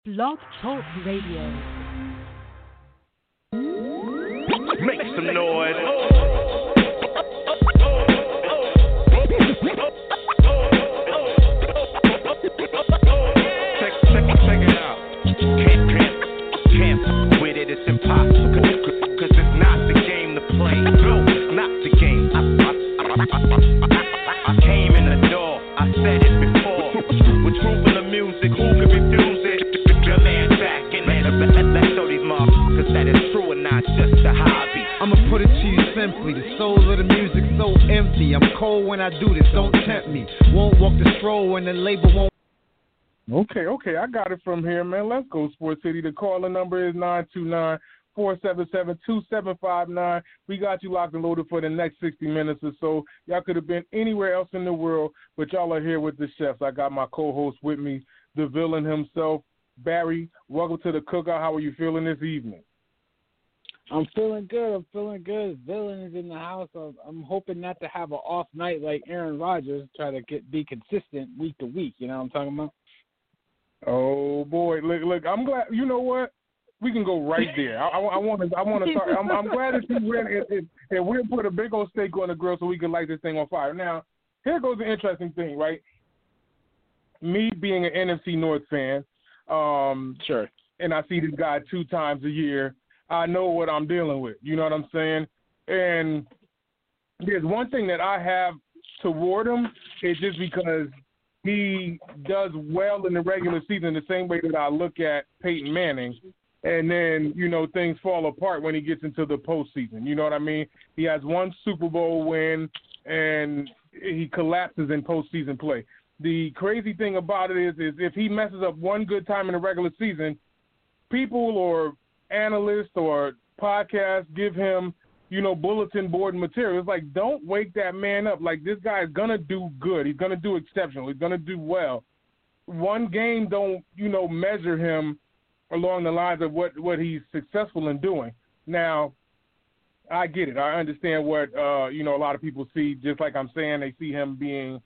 Blog Talk Radio. Make some noise. Check it out. Can't with it, it's impossible. Cause it's not the game to play. No, it's not the game. I came in the door, I said it before. With truth in the music, who can refuse it? Your man back in it. Let's show these motherfuckers that it's true and not just a hobby. I'ma put it to you simply, the soul of the music so empty. I'm cold when I do this, don't tempt me. Won't walk the stroll when the label won't. Okay, I got it from here, man. Let's go, Sports City. The calling number is 929-477-2759. We got you locked and loaded for the next 60 minutes or so. Y'all could have been anywhere else in the world, but y'all are here with the chefs. I got my co-host with me, the villain himself, Barry. Welcome to the cookout. How are you feeling this evening? I'm feeling good. Villain is in the house. I'm hoping not to have an off night like Aaron Rodgers, try to be consistent week to week. You know what I'm talking about? Oh boy, look! I'm glad. You know what? We can go right there. I want to start. I'm glad that you went and we'll put a big old steak on the grill so we can light this thing on fire. Now, here goes the interesting thing, right? Me being an NFC North fan, sure, and I see this guy 2 times a year. I know what I'm dealing with. You know what I'm saying? And there's one thing that I have toward him is just because he does well in the regular season the same way that I look at Peyton Manning. And then, things fall apart when he gets into the postseason. You know what I mean? He has 1 Super Bowl win, and he collapses in postseason play. The crazy thing about it is if he messes up one good time in the regular season, people or analysts or podcasts give him, bulletin board material. It's like, don't wake that man up. Like, this guy is going to do good. He's going to do exceptional. He's going to do well. One game don't, measure him along the lines of what he's successful in doing. Now, I get it. I understand what, a lot of people see. Just like I'm saying, they see him being,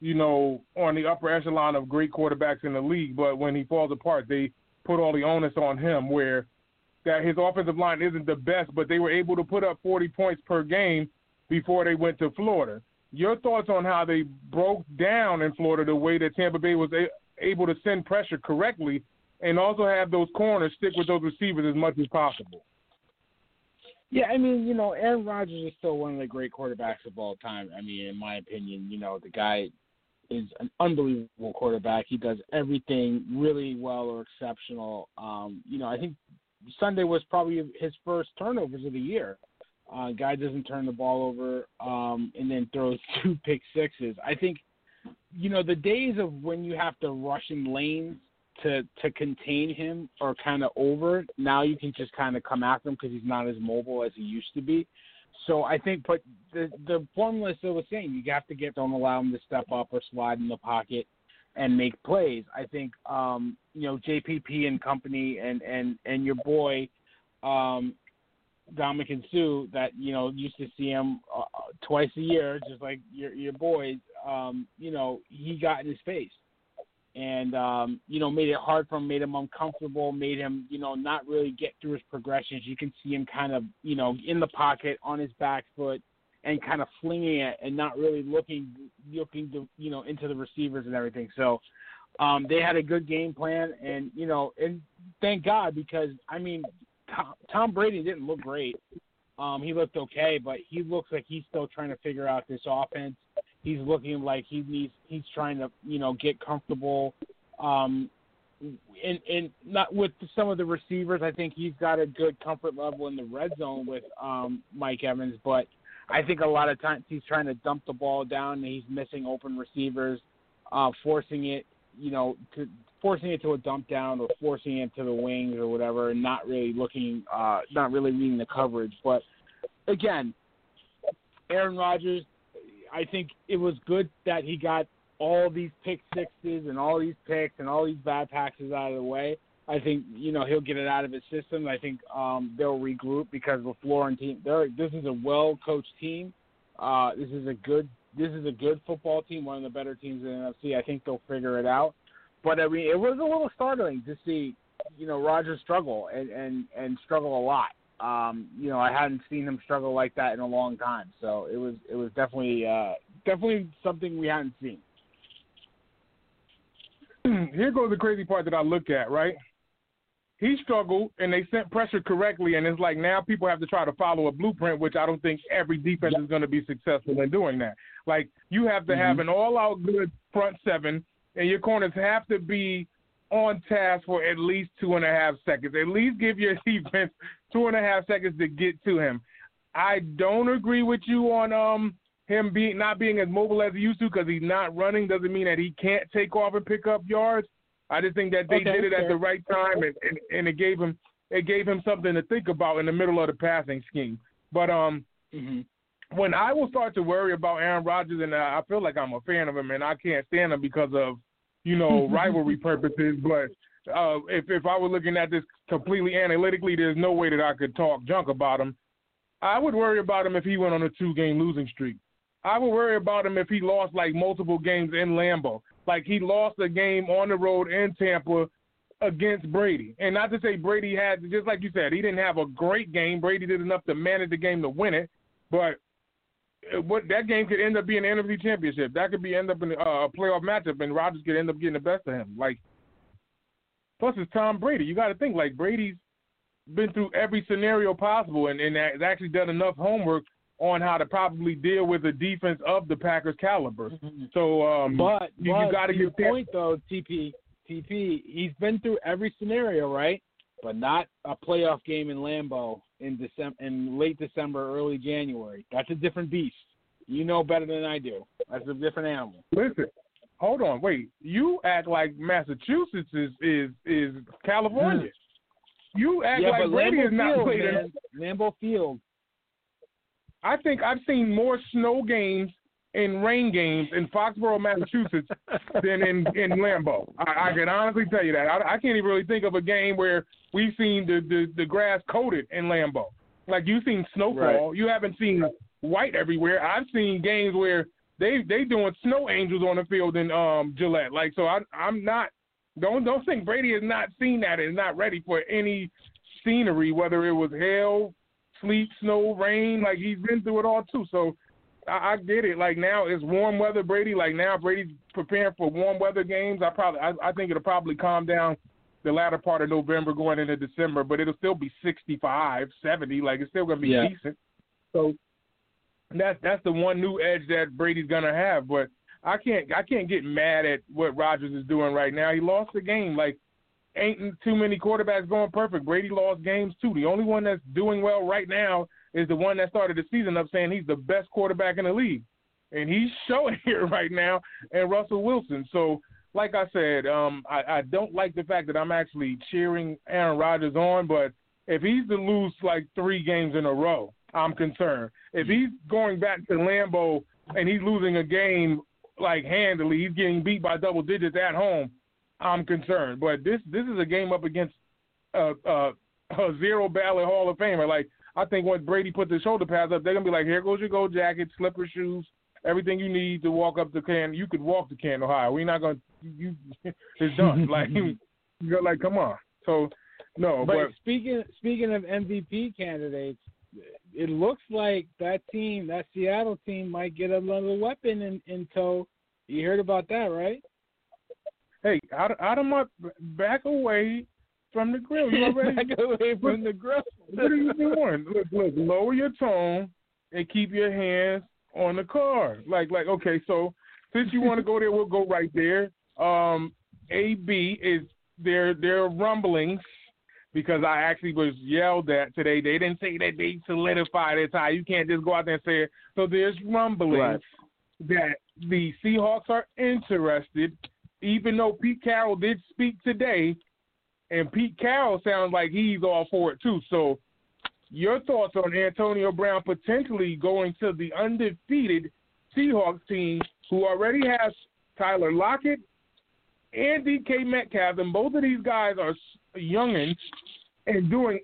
on the upper echelon of great quarterbacks in the league. But when he falls apart, they put all the onus on him, where that his offensive line isn't the best, but they were able to put up 40 points per game before they went to Florida. Your thoughts on how they broke down in Florida, the way that Tampa Bay was able to send pressure correctly and also have those corners stick with those receivers as much as possible? Yeah, I mean, Aaron Rodgers is still one of the great quarterbacks of all time. I mean, in my opinion, the guy is an unbelievable quarterback. He does everything really well or exceptional. I think Sunday was probably his first turnovers of the year. Guy doesn't turn the ball over and then throws 2 pick sixes. I think, the days of when you have to rush in lanes to contain him are kind of over. Now you can just kind of come after him because he's not as mobile as he used to be. So I think, but the formula is still the same. You have to don't allow him to step up or slide in the pocket and make plays. I think, JPP and company and your boy, Dominican Sue, that, used to see him twice a year, just like your boys, he got in his face and, made it hard for him, made him uncomfortable, made him, not really get through his progressions. You can see him kind of, in the pocket on his back foot and kind of flinging it and not really looking to, into the receivers and everything. So they had a good game plan and thank God, because, I mean, Tom Brady didn't look great. He looked okay, but he looks like he's still trying to figure out this offense. He's looking like he's trying to, get comfortable. And not with some of the receivers. I think he's got a good comfort level in the red zone with Mike Evans, but I think a lot of times he's trying to dump the ball down and he's missing open receivers, forcing it to a dump down or forcing it to the wings or whatever, and not really reading the coverage. But again, Aaron Rodgers, I think it was good that he got all these pick sixes and all these picks and all these bad passes out of the way. I think, he'll get it out of his system. I think they'll regroup because LaFleur and team, this is a well-coached team. This is a good football team, one of the better teams in the NFC. I think they'll figure it out. But, I mean, it was a little startling to see Rodgers struggle and struggle a lot. I hadn't seen him struggle like that in a long time. So it was definitely something we hadn't seen. Here goes the crazy part that I look at, right? He struggled, and they sent pressure correctly, and it's like now people have to try to follow a blueprint, which I don't think every defense is going to be successful in doing that. Like, you have to have an all-out good front seven, and your corners have to be on task for at least 2.5 seconds. At least give your defense 2.5 seconds to get to him. I don't agree with you on him not being as mobile as he used to, because he's not running doesn't mean that he can't take off and pick up yards. I just think that they did it at the right time, and it gave him something to think about in the middle of the passing scheme. But when I will start to worry about Aaron Rodgers, and I feel like I'm a fan of him, and I can't stand him because of rivalry purposes. But if I were looking at this completely analytically, there's no way that I could talk junk about him. I would worry about him if he went on a 2-game losing streak. I would worry about him if he lost like multiple games in Lambeau. Like he lost a game on the road in Tampa against Brady. And not to say Brady had, just like you said, he didn't have a great game. Brady did enough to manage the game to win it. But that game could end up being an NFC championship. That could end up in a playoff matchup, and Rodgers could end up getting the best of him. Like, plus it's Tom Brady. You got to think, like, Brady's been through every scenario possible and has actually done enough homework on how to probably deal with the defense of the Packers caliber. So, but you got to get point though, TP. He's been through every scenario, right? But not a playoff game in Lambeau in late December, early January. That's a different beast. You know better than I do. That's a different animal. Listen, hold on, wait. You act like Massachusetts is California. You act like Brady is not played in Lambeau Field. I think I've seen more snow games and rain games in Foxborough, Massachusetts than in Lambeau. I can honestly tell you that. I can't even really think of a game where we've seen the grass coated in Lambeau. Like, you've seen snowfall. Right. You haven't seen white everywhere. I've seen games where they doing snow angels on the field in Gillette. Like, so I'm not – don't think Brady has not seen that and is not ready for any scenery, whether it was hail, sleet, snow, rain. Like, he's been through it all too. So I get it. Like, now it's warm weather Brady. Like, now Brady's preparing for warm weather games. I think it'll probably calm down the latter part of November going into December, but it'll still be 65, 70. Like, it's still going to be decent. So that's the one new edge that Brady's going to have. But I can't get mad at what Rodgers is doing right now. He lost the game. Like, ain't too many quarterbacks going perfect. Brady lost games too. The only one that's doing well right now is the one that started the season up saying he's the best quarterback in the league. And he's showing it right now, and Russell Wilson. So, like I said, I don't like the fact that I'm actually cheering Aaron Rodgers on, but if he's to lose like 3 games in a row, I'm concerned. If he's going back to Lambeau and he's losing a game like handily, he's getting beat by double digits at home, I'm concerned. But this is a game up against a zero ballot Hall of Famer. Like, I think once Brady put the shoulder pads up, they're going to be like, here goes your gold jacket, slipper shoes, everything you need to walk up the can. You could walk to Canton, Ohio. We're not going to – it's done. Like, you're like, come on. So, no. But speaking of MVP candidates, it looks like that Seattle team might get another weapon in tow. You heard about that, right? Hey, out of my – back away from the grill. You already back away from the grill. What are you doing? Look, lower your tone and keep your hands on the car. Like, okay, so since you want to go there, we'll go right there. AB is their rumblings, because I actually was yelled at today. They didn't say that they solidified their tie. You can't just go out there and say it. So there's rumblings that the Seahawks are interested, even though Pete Carroll did speak today, and Pete Carroll sounds like he's all for it too. So your thoughts on Antonio Brown potentially going to the undefeated Seahawks team, who already has Tyler Lockett and DK Metcalf, and both of these guys are youngins and doing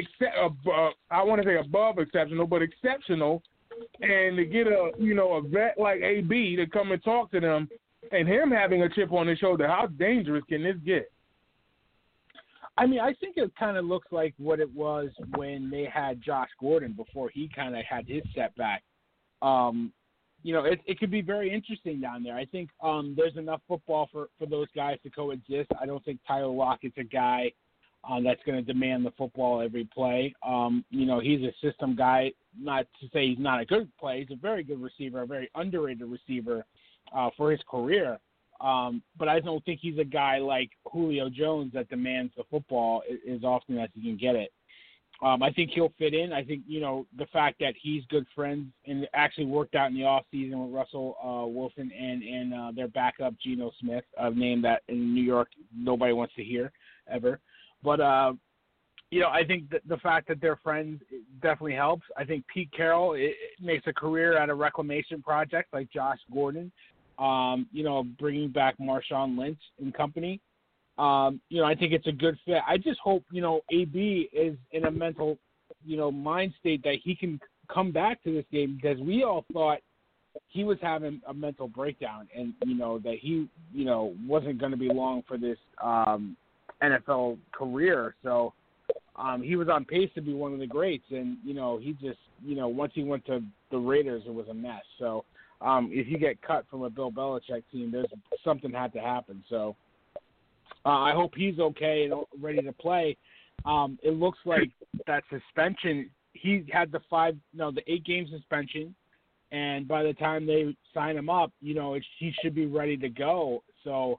I want to say above exceptional, but exceptional, and to get a vet like AB to come and talk to them, and him having a chip on his shoulder, how dangerous can this get? I mean, I think it kind of looks like what it was when they had Josh Gordon before he kind of had his setback. It could be very interesting down there. I think there's enough football for those guys to coexist. I don't think Tyler Lockett's a guy that's going to demand the football every play. He's a system guy. Not to say he's not a good player. He's a very good receiver, a very underrated receiver for his career. But I don't think he's a guy like Julio Jones that demands the football as often as he can get it. I think he'll fit in. I think, the fact that he's good friends and actually worked out in the offseason with Russell Wilson and their backup, Geno Smith, a name that in New York nobody wants to hear ever. But, I think that the fact that they're friends definitely helps. I think Pete Carroll makes a career at a reclamation project like Josh Gordon, bringing back Marshawn Lynch and company. I think it's a good fit. I just hope, AB is in a mental, mind state that he can come back to this game, because we all thought he was having a mental breakdown and, that he, wasn't going to be long for this NFL career. So he was on pace to be one of the greats. And, he just, once he went to the Raiders, it was a mess. So if you get cut from a Bill Belichick team, there's something had to happen. So, I hope he's okay and ready to play. It looks like that suspension, he had the 8-game suspension, and by the time they sign him up, he should be ready to go. So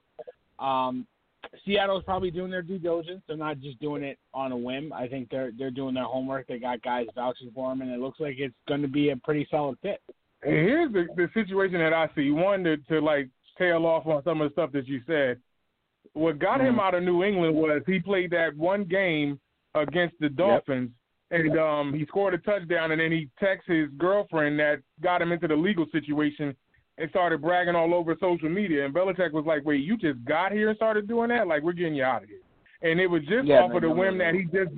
Seattle's probably doing their due diligence. They're not just doing it on a whim. I think they're doing their homework. They got guys vouching for him, and it looks like it's going to be a pretty solid fit. And here's the situation that I see. One, to tail off on some of the stuff that you said. What got him out of New England was he played that one game against the Dolphins, and he scored a touchdown, and then he texted his girlfriend that got him into the legal situation and started bragging all over social media. And Belichick was like, wait, you just got here and started doing that? Like, we're getting you out of here. And it was just off of the whim that he just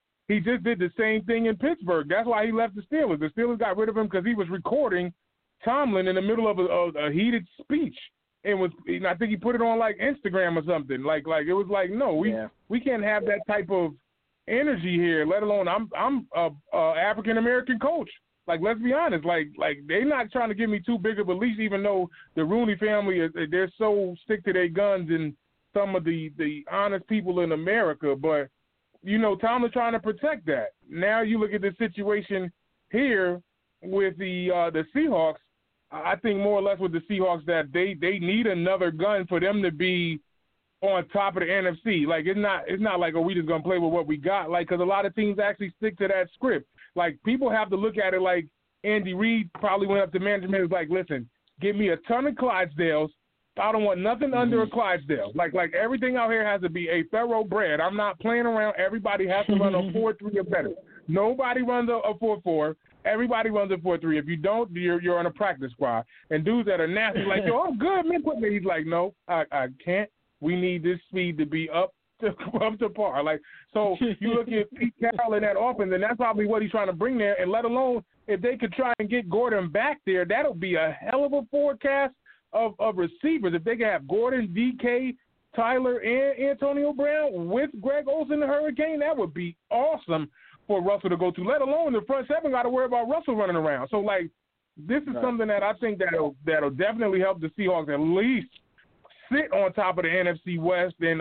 did the same thing in Pittsburgh. That's why he left the Steelers. The Steelers got rid of him because he was recording Tomlin in the middle of a heated speech. And I think he put it on like Instagram or something. Like it was like, no, we can't have that type of energy here. Let alone I'm a African American coach. Like, let's be honest. Like they're not trying to give me too big of a leash, even though the Rooney family they're so stick to their guns and some of the honest people in America. But Tomlin's trying to protect that. Now you look at the situation here with the Seahawks. I think more or less with the Seahawks that they need another gun for them to be on top of the NFC. Like, it's not like, we just going to play with what we got. Like, because a lot of teams actually stick to that script. Like, people have to look at it like Andy Reid probably went up to management and was like, listen, give me a ton of Clydesdales. I don't want nothing under a Clydesdale. Like everything out here has to be a thoroughbred. I'm not playing around. Everybody has to run a 4-3 or better. Nobody runs a 4-4. Everybody runs a 4-3. If you don't, you're on a practice squad. And dudes that are nasty, like, yo, I'm good, man, put me. He's like, no, I can't. We need this speed to be up to par. Like, so you look at Pete Carroll in that offense, and that's probably what he's trying to bring there. And let alone if they could try and get Gordon back there, that'll be a hell of a forecast of receivers. If they could have Gordon, DK, Tyler, and Antonio Brown with Greg Olsen, the Hurricane, that would be awesome for Russell to go to, let alone the front seven got to worry about Russell running around. So, like, this is something that I think that'll definitely help the Seahawks at least sit on top of the NFC West and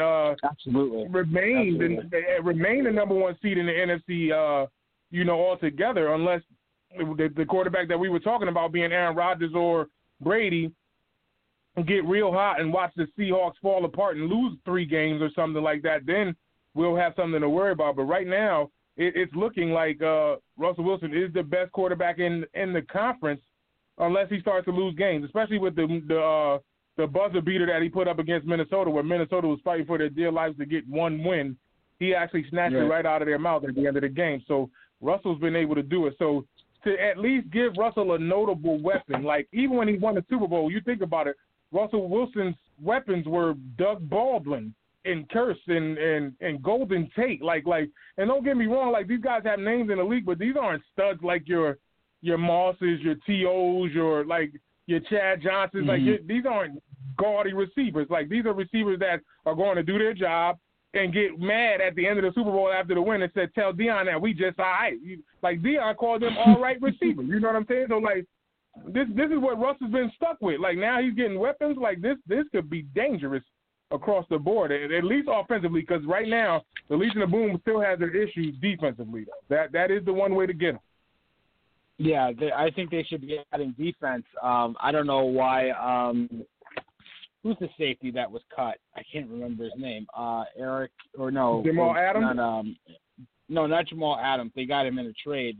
remain the number one seed in the NFC, altogether, unless the quarterback that we were talking about being Aaron Rodgers or Brady get real hot and watch the Seahawks fall apart and lose 3 games or something like that, then we'll have something to worry about. But right now, it's looking like Russell Wilson is the best quarterback in the conference, unless he starts to lose games, especially with the buzzer beater that he put up against Minnesota, where Minnesota was fighting for their dear lives to get one win. He actually snatched it right out of their mouth at the end of the game. So Russell's been able to do it. So to at least give Russell a notable weapon, like even when he won the Super Bowl, you think about it, Russell Wilson's weapons were Doug Baldwin and Curse and Golden Tate, like, and don't get me wrong, like these guys have names in the league, but these aren't studs like your Mosses, your T.O.s, your Chad Johnsons, like these aren't gaudy receivers. Like these are receivers that are going to do their job, and get mad at the end of the Super Bowl after the win and said, "Tell Deion that we just all right." Like Deion called them all right receivers. You know what I'm saying? So like this is what Russ has been stuck with. Like now he's getting weapons. Like this could be dangerous across the board, at least offensively, because right now the Legion of Boom still has their issues defensively. That is the one way to get them. Yeah, I think they should be adding defense. I don't know why. Who's the safety that was cut? I can't remember his name. Eric or no? Jamal Adams? Not Jamal Adams. They got him in a trade.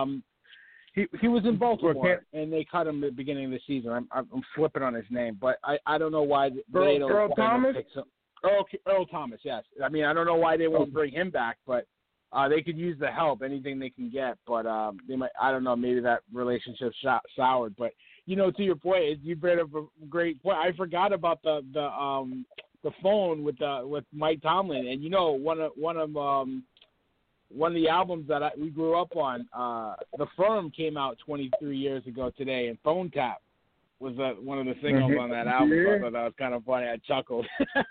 He was in Baltimore, and they cut him at the beginning of the season. I'm flipping on his name, but I don't know why they don't. Earl Thomas? Earl Thomas, yes. I mean, I don't know why they won't bring him back, but they could use the help, anything they can get. But they might. I don't know. Maybe that relationship soured, but. You know, to your point, you brought up a great point. I forgot about the phone with Mike Tomlin, and you know, one of the albums that we grew up on, The Firm, came out 23 years ago today, and Phone Tap was one of the singles on that album. Yeah. So I thought that was kind of funny. I chuckled.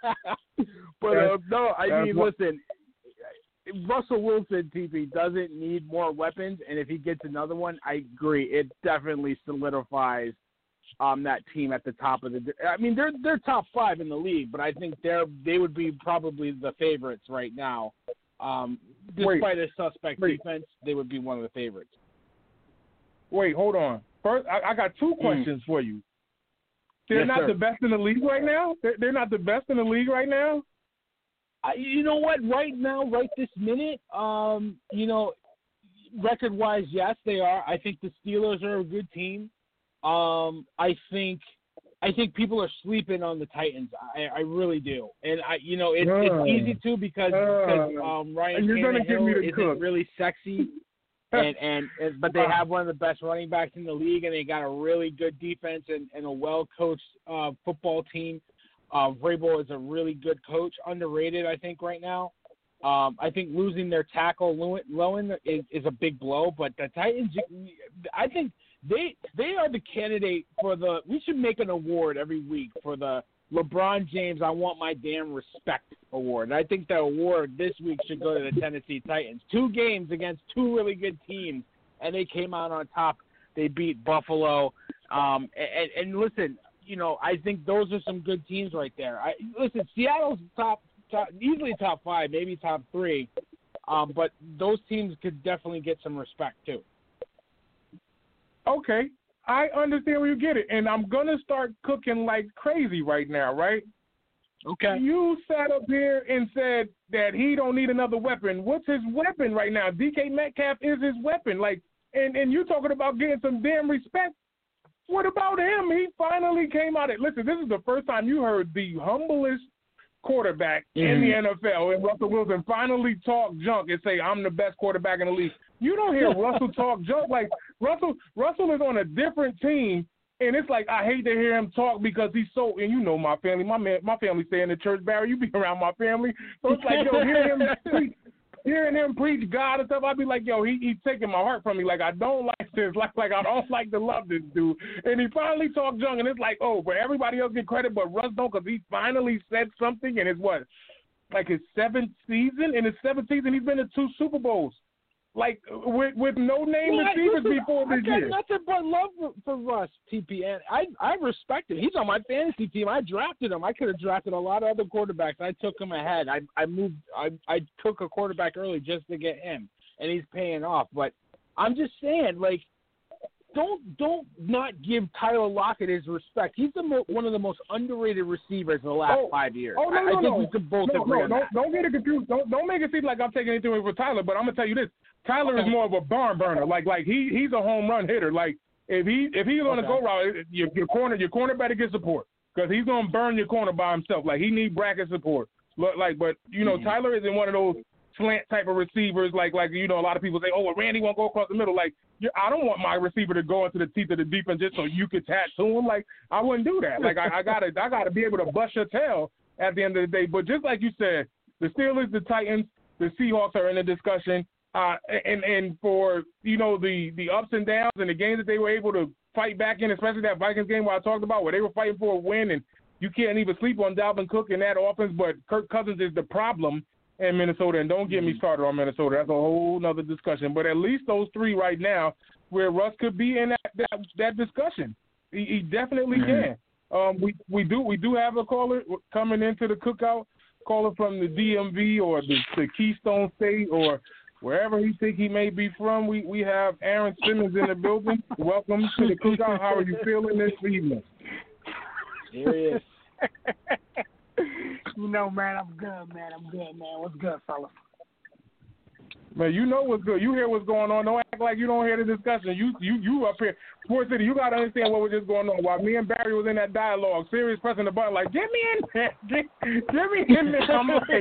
But no, I mean, listen. Russell Wilson, TP, doesn't need more weapons, and if he gets another one, I agree. It definitely solidifies that team at the top of the. I mean, they're top 5 in the league, but I think they would be probably the favorites right now. Despite a suspect defense, they would be one of the favorites. Wait, hold on. First, I got 2 questions for you. They're not the best in the league right now? They're not the best in the league right now? You know what? Right now, right this minute, you know, record-wise, yes, they are. I think the Steelers are a good team. I think people are sleeping on the Titans. I really do, and it's easy to because Ryan Tannehill isn't really sexy, but they have one of the best running backs in the league, and they got a really good defense and a well-coached football team. Vrabel is a really good coach, underrated, I think, right now. I think losing their tackle, Lowen, is a big blow, but the Titans, I think they are the candidate for we should make an award every week for the LeBron James I Want My Damn Respect award. And I think the award this week should go to the Tennessee Titans. 2 games against 2 really good teams, and they came out on top. They beat Buffalo. And listen, you know, I think those are some good teams right there. Listen, Seattle's top, easily top 5, maybe top 3, but those teams could definitely get some respect too. Okay, I understand where you get it, and I'm gonna start cooking like crazy right now, right? Okay. You sat up here and said that he don't need another weapon. What's his weapon right now? DK Metcalf is his weapon. Like, and you talking about getting some damn respect. What about him? He finally came out. Listen, this is the first time you heard the humblest quarterback in the NFL, and Russell Wilson finally talk junk and say, "I'm the best quarterback in the league." You don't hear Russell talk junk. Like Russell is on a different team, and it's like I hate to hear him talk because he's so. And you know my family, my family stay in the church. Barry, you be around my family, so it's like hearing him preach God and stuff, I'd be like, yo, he's taking my heart from me. Like, I don't like this. Like I don't like to love this dude. And he finally talked junk, and it's like, oh, but everybody else get credit, but Russ don't, because he finally said something, and it's what? Like his 7th season? In his 7th season, he's been to 2 Super Bowls. Like, with no-name receivers before this year. I got nothing but love for Russ, TP, and I respect him. He's on my fantasy team. I drafted him. I could have drafted a lot of other quarterbacks. I took him ahead. I took a quarterback early just to get him, and he's paying off. But I'm just saying, like, don't not give Tyler Lockett his respect. He's one of the most underrated receivers in the last 5 years. I think we could both agree on that. Don't get it confused. Don't make it seem like I'm taking anything away from Tyler, but I'm gonna tell you this. Tyler is more of a barn burner. Like he's a home run hitter. Like if he's on the go route, your corner better get support, because he's gonna burn your corner by himself. Like he need bracket support. But you know, Tyler isn't one of those slant type of receivers. Like you know, a lot of people say, oh, well, Randy won't go across the middle. Like I don't want my receiver to go into the teeth of the defense just so you could tattoo him. Like I wouldn't do that. Like I gotta be able to bust your tail at the end of the day. But just like you said, the Steelers, the Titans, the Seahawks are in the discussion. And for, you know, the ups and downs and the games that they were able to fight back in, especially that Vikings game where I talked about, where they were fighting for a win and you can't even sleep on Dalvin Cook in that offense, but Kirk Cousins is the problem in Minnesota. And don't get me started on Minnesota. That's a whole nother discussion. But at least those three right now where Russ could be in that discussion. He definitely can. We do have a caller coming into the cookout, caller from the DMV or the Keystone State or wherever he think he may be from. We have Aaron Simmons in the building. Welcome to the cookout. How are you feeling this evening? Here he is. You know, man, I'm good, man. What's good, fellas? Man, you know what's good. You hear what's going on. Don't act like you don't hear the discussion. You up here. Sports City, you got to understand what was just going on. While me and Barry was in that dialogue, Sirius pressing the button like, get me in there. Get me in there. I'm like,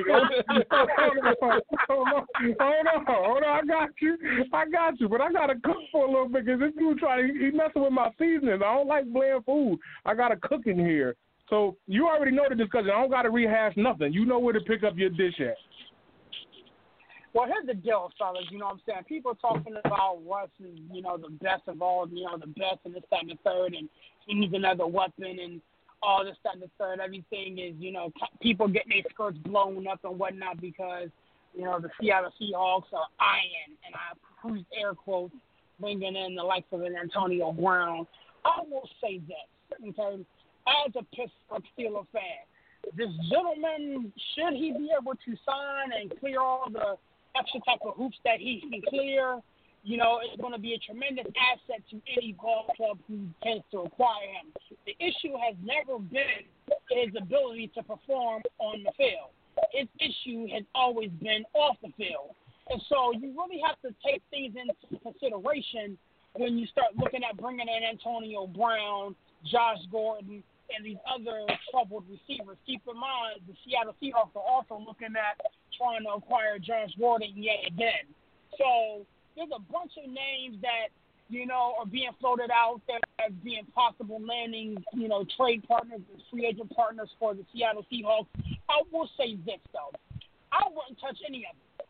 hold on. I got you. But I got to cook for a little bit because this dude he messing with my seasonings. I don't like bland food. I got to cook in here. So you already know the discussion. I don't got to rehash nothing. You know where to pick up your dish at. Well, here's the deal, fellas. You know what I'm saying? People talking about Russ is, you know, the best of all, you know, the best and this, that, and the third, and he needs another weapon and all this, that, and the third. Everything is, you know, people getting their skirts blown up and whatnot because, you know, the Seattle Seahawks are eyeing, and I use air quotes, bringing in the likes of an Antonio Brown. I will say this, okay, as a Pittsburgh Steelers fan, this gentleman, should he be able to sign and clear all the extra type of hoops that he can clear, you know, it's going to be a tremendous asset to any ball club who tends to acquire him. The issue has never been his ability to perform on the field. His issue has always been off the field. And so you really have to take things into consideration when you start looking at bringing in Antonio Brown, Josh Gordon, and these other troubled receivers. Keep in mind, the Seattle Seahawks are also looking at trying to acquire Josh Gordon yet again. So there's a bunch of names that, you know, are being floated out there as being possible landing, you know, trade partners and free agent partners for the Seattle Seahawks. I will say this, though. I wouldn't touch any of them.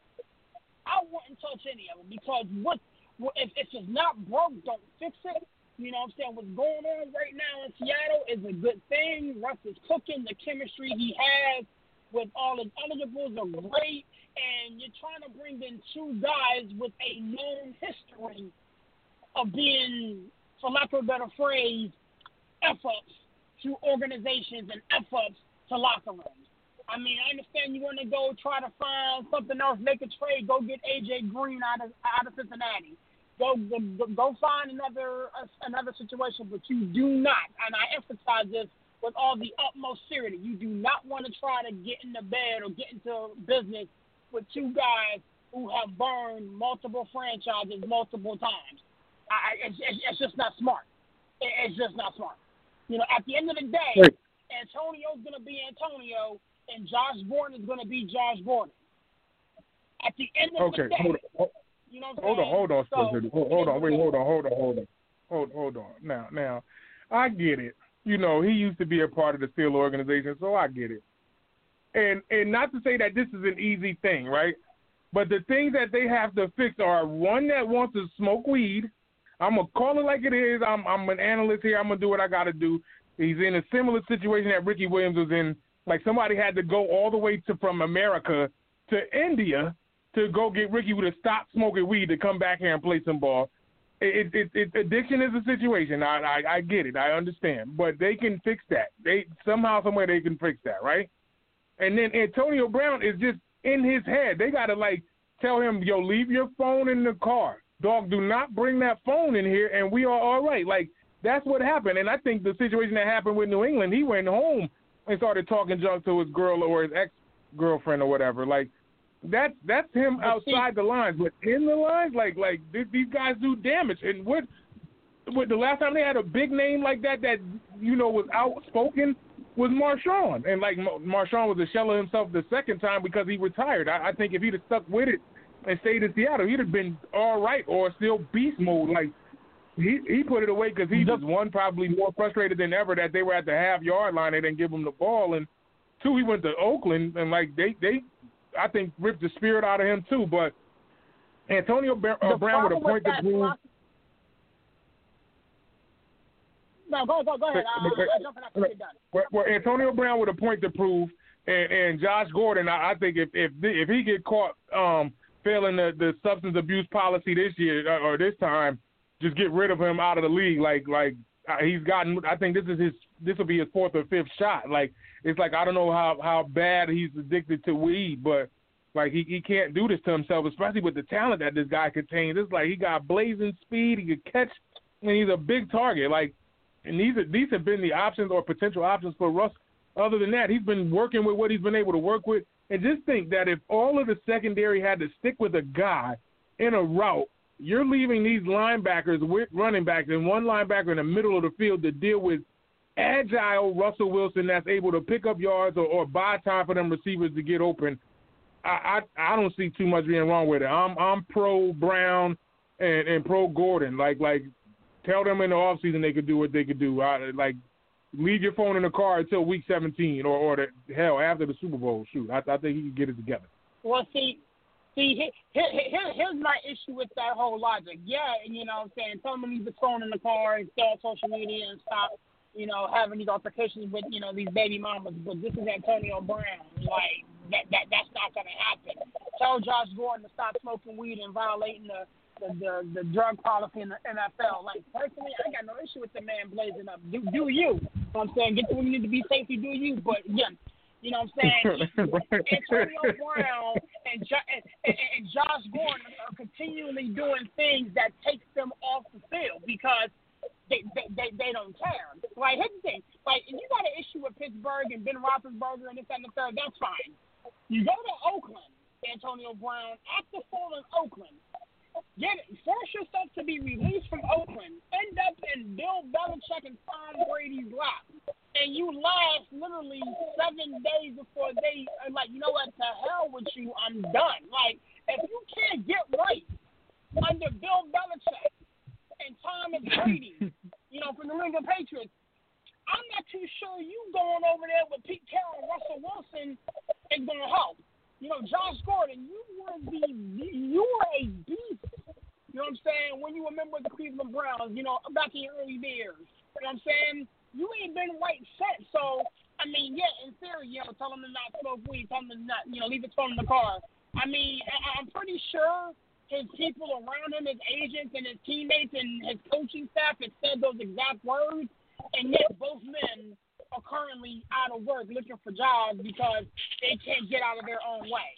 Because if it's not broke, don't fix it. You know what I'm saying? What's going on right now in Seattle is a good thing. Russ is cooking. The chemistry he has with all his eligibles are great. And you're trying to bring in two guys with a known history of being, for lack of a better phrase, F-ups to organizations and F-ups to locker rooms. I mean, I understand you want to go try to find something else, make a trade, go get A.J. Green out of Cincinnati. Go find another situation, but you do not, and I emphasize this with all the utmost sincerity, you do not want to try to get into bed or get into business with two guys who have burned multiple franchises multiple times. It's just not smart. It's just not smart. You know, at the end of the day, Antonio's going to be Antonio, and Josh Gordon is going to be Josh Gordon. At the end of the day. You know what I'm saying? Hold on. Now, I get it. You know, he used to be a part of the Steelers organization, so I get it. And not to say that this is an easy thing, right? But the things that they have to fix are one that wants to smoke weed. I'm going to call it like it is. I'm an analyst here. I'm going to do what I got to do. He's in a similar situation that Ricky Williams was in. Like somebody had to go all the way from America to India to go get Ricky to stop smoking weed to come back here and play some ball. Addiction is a situation. I get it. I understand. But they can fix that. Somehow, somewhere they can fix that, right? And then Antonio Brown is just in his head. They got to, like, tell him, yo, leave your phone in the car. Dog, do not bring that phone in here, and we are all right. Like, that's what happened. And I think the situation that happened with New England, he went home and started talking junk to his girl or his ex-girlfriend or whatever. Like, that's him outside the lines. But in the lines, like these guys do damage. And what the last time they had a big name like that, you know, was outspoken was Marshawn. And, like, Marshawn was a shell of himself the second time because he retired. I think if he'd have stuck with it and stayed in Seattle, he'd have been all right or still beast mode. Like, he put it away because he was, one, probably more frustrated than ever that they were at the half-yard line. They didn't give him the ball. And, two, he went to Oakland, and, like, they I think, ripped the spirit out of him, too. But Antonio Brown would have pointed the No, go ahead. I'll jump in after you're done. Well, Antonio Brown with a point to prove, and Josh Gordon, I think if he get caught failing the substance abuse policy this year or this time, just get rid of him out of the league. Like he's gotten. I think this will be his fourth or fifth shot. Like it's like I don't know how bad he's addicted to weed, but like he can't do this to himself, especially with the talent that this guy contains. It's like he got blazing speed, he could catch, and he's a big target. Like, and these have been the options or potential options for Russ. Other than that, he's been working with what he's been able to work with. And just think that if all of the secondary had to stick with a guy in a route, you're leaving these linebackers with running backs and one linebacker in the middle of the field to deal with agile Russell Wilson that's able to pick up yards or buy time for them receivers to get open. I don't see too much being wrong with it. I'm pro Brown and pro Gordon. Like tell them in the offseason they could do what they could do. Leave your phone in the car until week 17 or the hell after the Super Bowl. Shoot, I think he can get it together. Well, see, here's my issue with that whole logic. Yeah, and you know what I'm saying, tell him to leave his phone in the car and stay on social media and stop, having these altercations with, these baby mamas. But this is Antonio Brown. Like, that's not going to happen. Tell Josh Gordon to stop smoking weed and violating the drug policy in the NFL. Like, personally, I got no issue with the man blazing up. Do you? You know what I'm saying? Get to when you need to be safe, you do you. But, again, you know what I'm saying? Antonio Brown and Josh Gordon are continually doing things that takes them off the field because they don't care. Like, here's the thing. Like, if you got an issue with Pittsburgh and Ben Roethlisberger and this and the third, that's fine. You go to Oakland, Antonio Brown, after falling Oakland, force yourself to be released from Oakland, end up in Bill Belichick and Tom Brady's lap, and you last literally 7 days before they are like, you know what, to hell with you, I'm done. Like, if you can't get right under Bill Belichick and Tom Brady, from the New England Patriots, I'm not too sure you going over there with Pete Carroll and Russell Wilson is going to help. Josh Gordon, you were a beast. You know what I'm saying? When you remember the Cleveland Browns, back in your early years. You know what I'm saying? You ain't been right since. So, I mean, yeah, in theory, tell him to not smoke weed, tell him to not, leave his phone in the car. I mean, I'm pretty sure his people around him, his agents and his teammates and his coaching staff have said those exact words. And yet both men are currently out of work looking for jobs because they can't get out of their own way.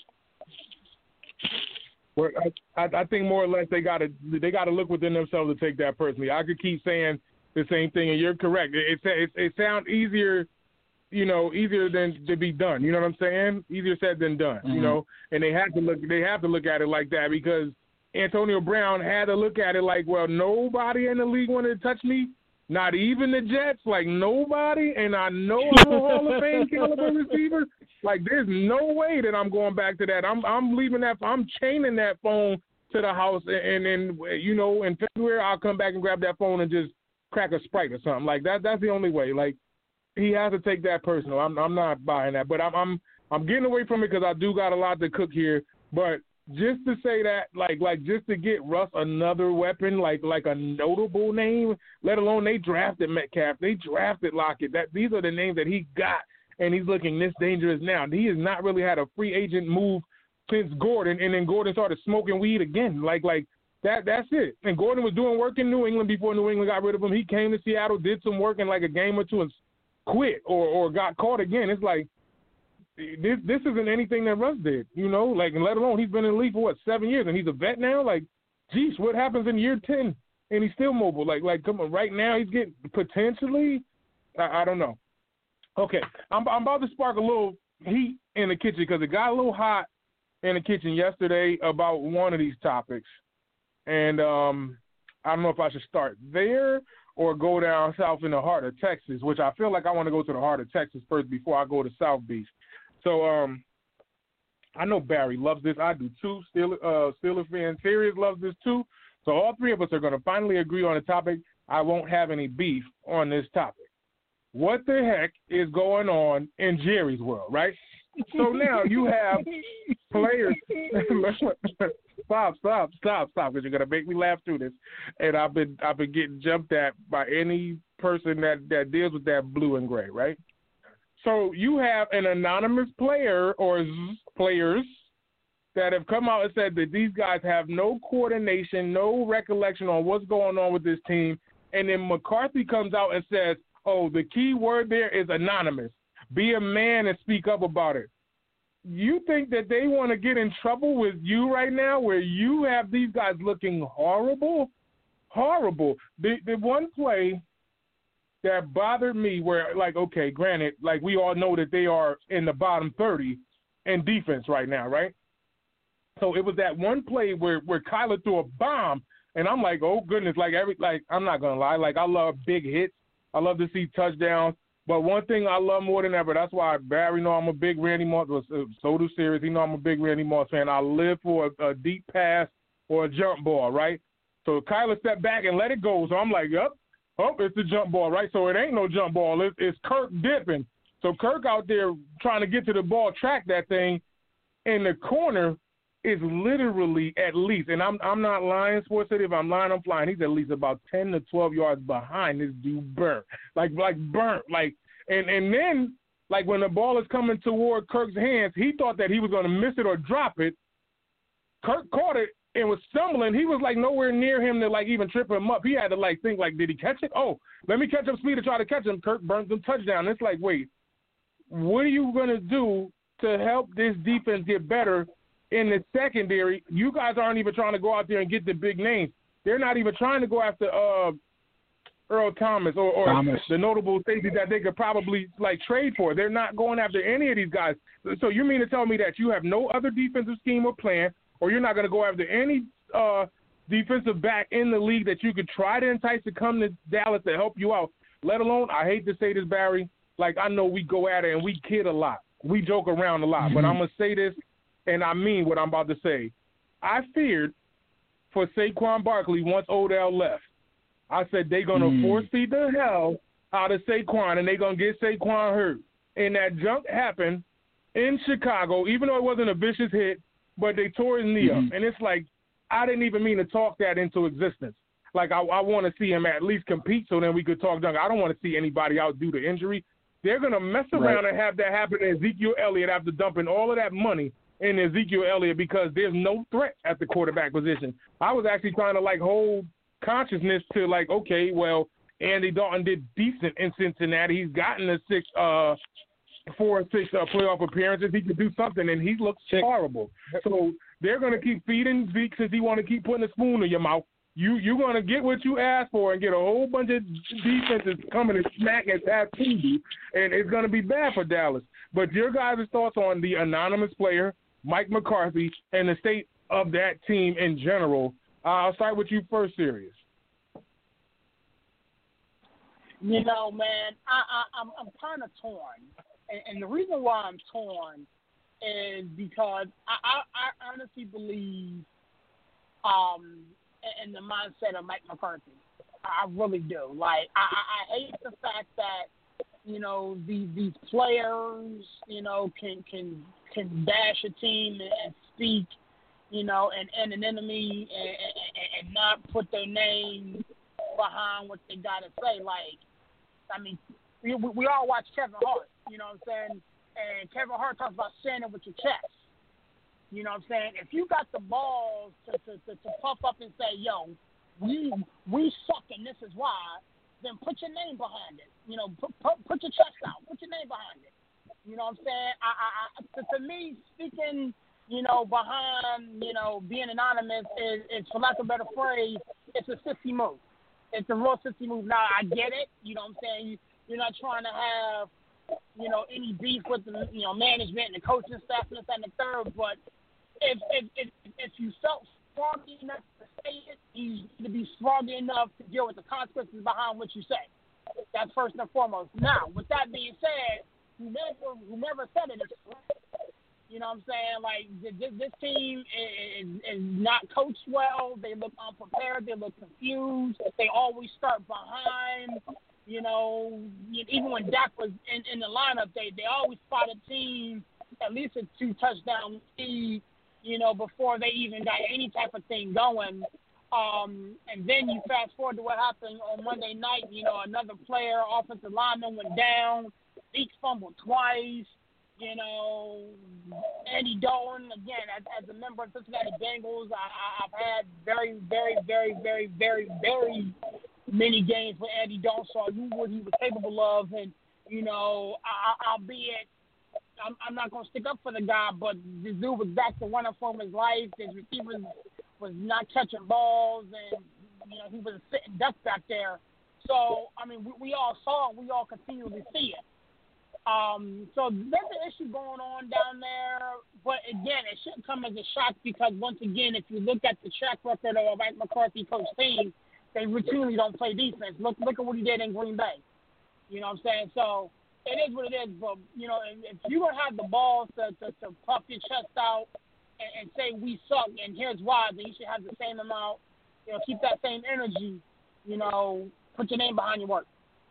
Well, I think more or less they got to look within themselves to take that personally. I could keep saying the same thing, and you're correct. It sounds easier, easier than to be done. You know what I'm saying? Easier said than done. Mm-hmm. And they have to look at it like that because Antonio Brown had to look at it like, well, nobody in the league wanted to touch me. Not even the Jets, like nobody, and I know I'm a Hall of Fame caliber receiver. Like there's no way that I'm going back to that. I'm leaving that. I'm chaining that phone to the house, and then in February I'll come back and grab that phone and just crack a Sprite or something like that. That's the only way. Like he has to take that personal. I'm not buying that, but I'm getting away from it because I do got a lot to cook here. But just to say that, like just to get Russ another weapon, like a notable name, let alone they drafted Metcalf, they drafted Lockett. These are the names that he got, and he's looking this dangerous now. He has not really had a free agent move since Gordon, and then Gordon started smoking weed again. Like that's it. And Gordon was doing work in New England before New England got rid of him. He came to Seattle, did some work in like a game or two, and quit or got caught again. It's like, This isn't anything that Russ did, like, let alone he's been in the league for 7 years and he's a vet now. Like, geez, what happens in year 10 and he's still mobile? Like, come on, right now he's getting potentially, I don't know. Okay, I'm about to spark a little heat in the kitchen because it got a little hot in the kitchen yesterday about one of these topics. And I don't know if I should start there or go down south in the heart of Texas, which I feel like I want to go to the heart of Texas first before I go to South Beach. So I know Barry loves this. I do too. Steelers fan Sirius loves this too. So all three of us are going to finally agree on a topic. I won't have any beef on this topic. What the heck is going on in Jerry's world, right? So now you have players. because you're gonna make me laugh through this. And I've been getting jumped at by any person that deals with that blue and gray, right? So you have an anonymous player or players that have come out and said that these guys have no coordination, no recollection on what's going on with this team. And then McCarthy comes out and says, oh, the key word there is anonymous. Be a man and speak up about it. You think that they want to get in trouble with you right now where you have these guys looking horrible? Horrible. The one play that bothered me where, like, okay, granted, like we all know that they are in the bottom 30 in defense right now, right? So it was that one play where Kyler threw a bomb, and I'm like, oh, goodness, like I'm not going to lie. Like, I love big hits. I love to see touchdowns. But one thing I love more than ever, that's why Barry know I'm a big Randy Moss, so do Sirius. He know I'm a big Randy Moss fan. I live for a deep pass or a jump ball, right? So Kyler stepped back and let it go. So I'm like, yep, oh, it's the jump ball, right? So it ain't no jump ball. It's Kirk dipping. So Kirk out there trying to get to the ball, track that thing, in the corner is literally at least, and I'm not lying, Sports City. If I'm lying, I'm flying. He's at least about 10 to 12 yards behind this dude burnt. Like burnt. Like and then like when the ball is coming toward Kirk's hands, he thought that he was going to miss it or drop it. Kirk caught it and was stumbling. He was like nowhere near him to like even trip him up. He had to like think like, did he catch it? Oh, let me catch up speed to try to catch him. Kirk burnt the touchdown. It's like, wait, what are you going to do to help this defense get better? In the secondary, you guys aren't even trying to go out there and get the big names. They're not even trying to go after Earl Thomas or Thomas, the notable safety that they could probably like trade for. They're not going after any of these guys. So you mean to tell me that you have no other defensive scheme or plan, or you're not going to go after any defensive back in the league that you could try to entice to come to Dallas to help you out? Let alone, I hate to say this, Barry, like I know we go at it and we kid a lot. We joke around a lot, but I'm going to say this, and I mean what I'm about to say. I feared for Saquon Barkley once Odell left. I said they're going to force feed the hell out of Saquon, and they're going to get Saquon hurt. And that junk happened in Chicago, even though it wasn't a vicious hit, but they tore his knee up. And it's like, I didn't even mean to talk that into existence. Like, I want to see him at least compete so then we could talk junk. I don't want to see anybody out due to injury. They're going to mess around and have that happen to Ezekiel Elliott after dumping all of that money in Ezekiel Elliott because there's no threat at the quarterback position. I was actually trying to, like, hold consciousness to, like, okay, well, Andy Dalton did decent in Cincinnati. He's gotten 4 or 6 playoff appearances. He could do something, and he looks horrible. So they're going to keep feeding Zeke since he want to keep putting a spoon in your mouth. You're going to get what you asked for and get a whole bunch of defenses coming and smack and tap you, and it's going to be bad for Dallas. But your guys' thoughts on the anonymous player, Mike McCarthy, and the state of that team in general. I'll start with you first, Sirius. You know, man, I'm kind of torn, and the reason why I'm torn is because I honestly believe in the mindset of Mike McCarthy. I really do. Like, I hate the fact that, you know, these players, you know, can bash a team and speak, you know, and an enemy and not put their name behind what they got to say. Like, I mean, we all watch Kevin Hart, you know what I'm saying? And Kevin Hart talks about saying it with your chest. You know what I'm saying? If you got the balls to puff up and say, yo, we suck and this is why, then put your name behind it. You know, put your chest out. Put your name behind it. You know what I'm saying? To me, speaking, you know, behind, you know, being anonymous is, for lack of a better phrase, it's a sissy move. It's a real sissy move. Now, I get it. You know what I'm saying? You're not trying to have, you know, any beef with the, you know, management and the coaching staff and this and the third, but if you felt strong enough to say it, you need to be strong enough to deal with the consequences behind what you say. That's first and foremost. Now, with that being said, whomever said it is correct. You know what I'm saying? Like, this team is not coached well. They look unprepared. They look confused. They always start behind. You know, even when Dak was in the lineup, they always spot a team at least a 2 touchdown lead. before they even got any type of thing going. And then you fast forward to what happened on Monday night. Another player, offensive lineman, went down. Zeke fumbled twice. Andy Dalton, again, as a member of Cincinnati Bengals, I've had very, very, very, very, very, very many games with Andy Dalton, so I knew what he was capable of. And, albeit I'm not going to stick up for the guy, but this dude was back to running for his life. His receivers was not catching balls, and, he was a sitting duck back there. So, we all saw it. We all continue to see it. So there's an issue going on down there, but again, it shouldn't come as a shock because once again, if you look at the track record of a Mike McCarthy coach team, they routinely don't play defense. Look at what he did in Green Bay. You know what I'm saying? So it is what it is. But if you're gonna have the balls to puff your chest out and say we suck and here's why, then you should have the same amount. Keep that same energy. Put your name behind your work.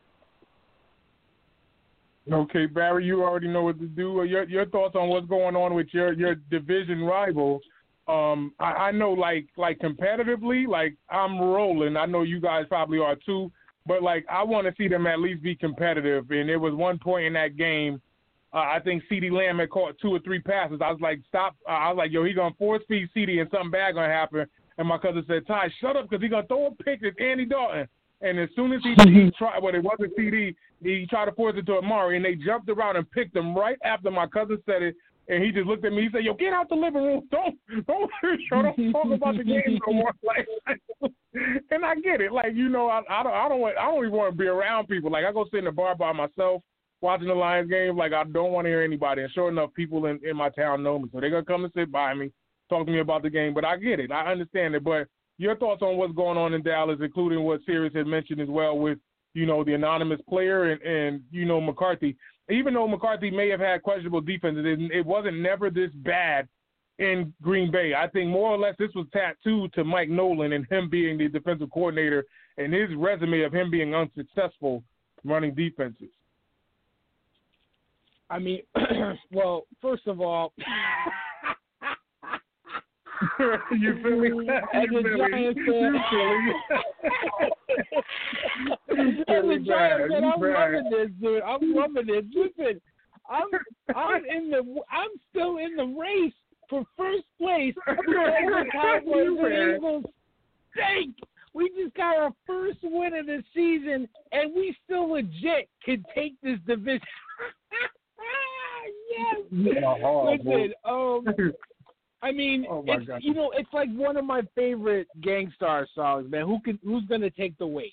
Okay, Barry, you already know what to do. Your thoughts on what's going on with your division rival? I know, like competitively, like I'm rolling. I know you guys probably are too, but like I want to see them at least be competitive. And there was one point in that game, I think CeeDee Lamb had caught 2 or 3 passes. I was like, stop. I was like, yo, he gonna force feed CeeDee and something bad gonna happen. And my cousin said, Ty, shut up, because he gonna throw a pick at Andy Dalton. And as soon as he tried, it wasn't CD, he tried to force it to Amari, and they jumped around and picked him right after my cousin said it. And he just looked at me. He said, "Yo, get out the living room. Don't talk about the game no more." And I get it. Like, I don't even want to be around people. Like, I go sit in the bar by myself watching the Lions game. Like, I don't want to hear anybody. And sure enough, people in my town know me, so they're gonna come and sit by me, talk to me about the game. But I get it. I understand it. But your thoughts on what's going on in Dallas, including what Sirius had mentioned as well with, the anonymous player and McCarthy. Even though McCarthy may have had questionable defense, it wasn't never this bad in Green Bay. I think more or less this was tattooed to Mike Nolan and him being the defensive coordinator and his resume of him being unsuccessful running defenses. Well, first of all, you feel me? As a Giants fan, I'm loving this, dude. I'm loving this. Listen, I'm still in the race for first place. The Cowboys and Eagles stink. We just got our first win of the season, and we still legit can take this division. Yes. Listen, it's like one of my favorite Gang Starr songs, man. Who's gonna take the weight?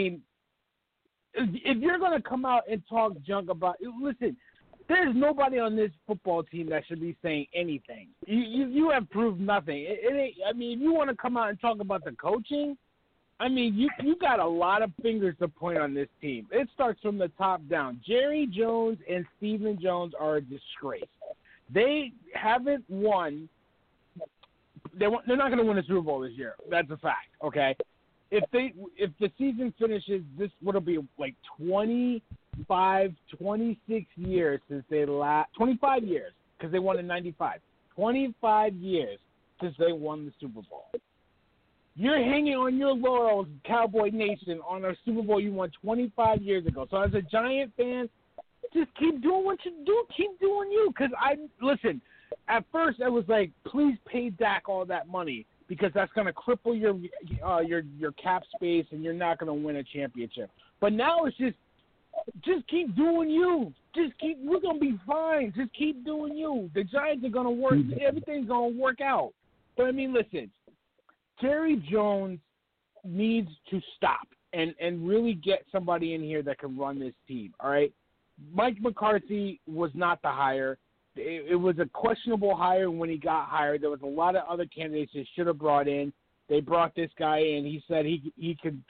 If you're gonna come out and talk junk about it, listen, there's nobody on this football team that should be saying anything. You have proved nothing. It ain't. If you want to come out and talk about the coaching, you got a lot of fingers to point on this team. It starts from the top down. Jerry Jones and Stephen Jones are a disgrace. They haven't won. They're not going to win a Super Bowl this year. That's a fact. Okay, if the season finishes, this would be like 25, 26 years since they 25 years because they won in '95. 25 years since they won the Super Bowl. You're hanging on your laurels, Cowboy Nation, on a Super Bowl you won 25 years ago. So as a Giant fan, just keep doing what you do. Keep doing you. Because listen, at first I was like, please pay Dak all that money because that's going to cripple your cap space and you're not going to win a championship. But now it's just keep doing you. We're going to be fine. Just keep doing you. The Giants are going to work. Everything's going to work out. But listen, Jerry Jones needs to stop and really get somebody in here that can run this team, all right? Mike McCarthy was not the hire. It was a questionable hire when he got hired. There was a lot of other candidates they should have brought in. They brought this guy in. He said he could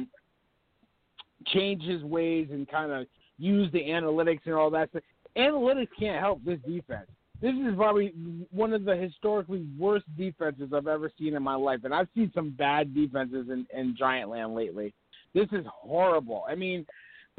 change his ways and kind of use the analytics and all that stuff. Analytics can't help this defense. This is probably one of the historically worst defenses I've ever seen in my life, and I've seen some bad defenses in Giant Land lately. This is horrible. Wait.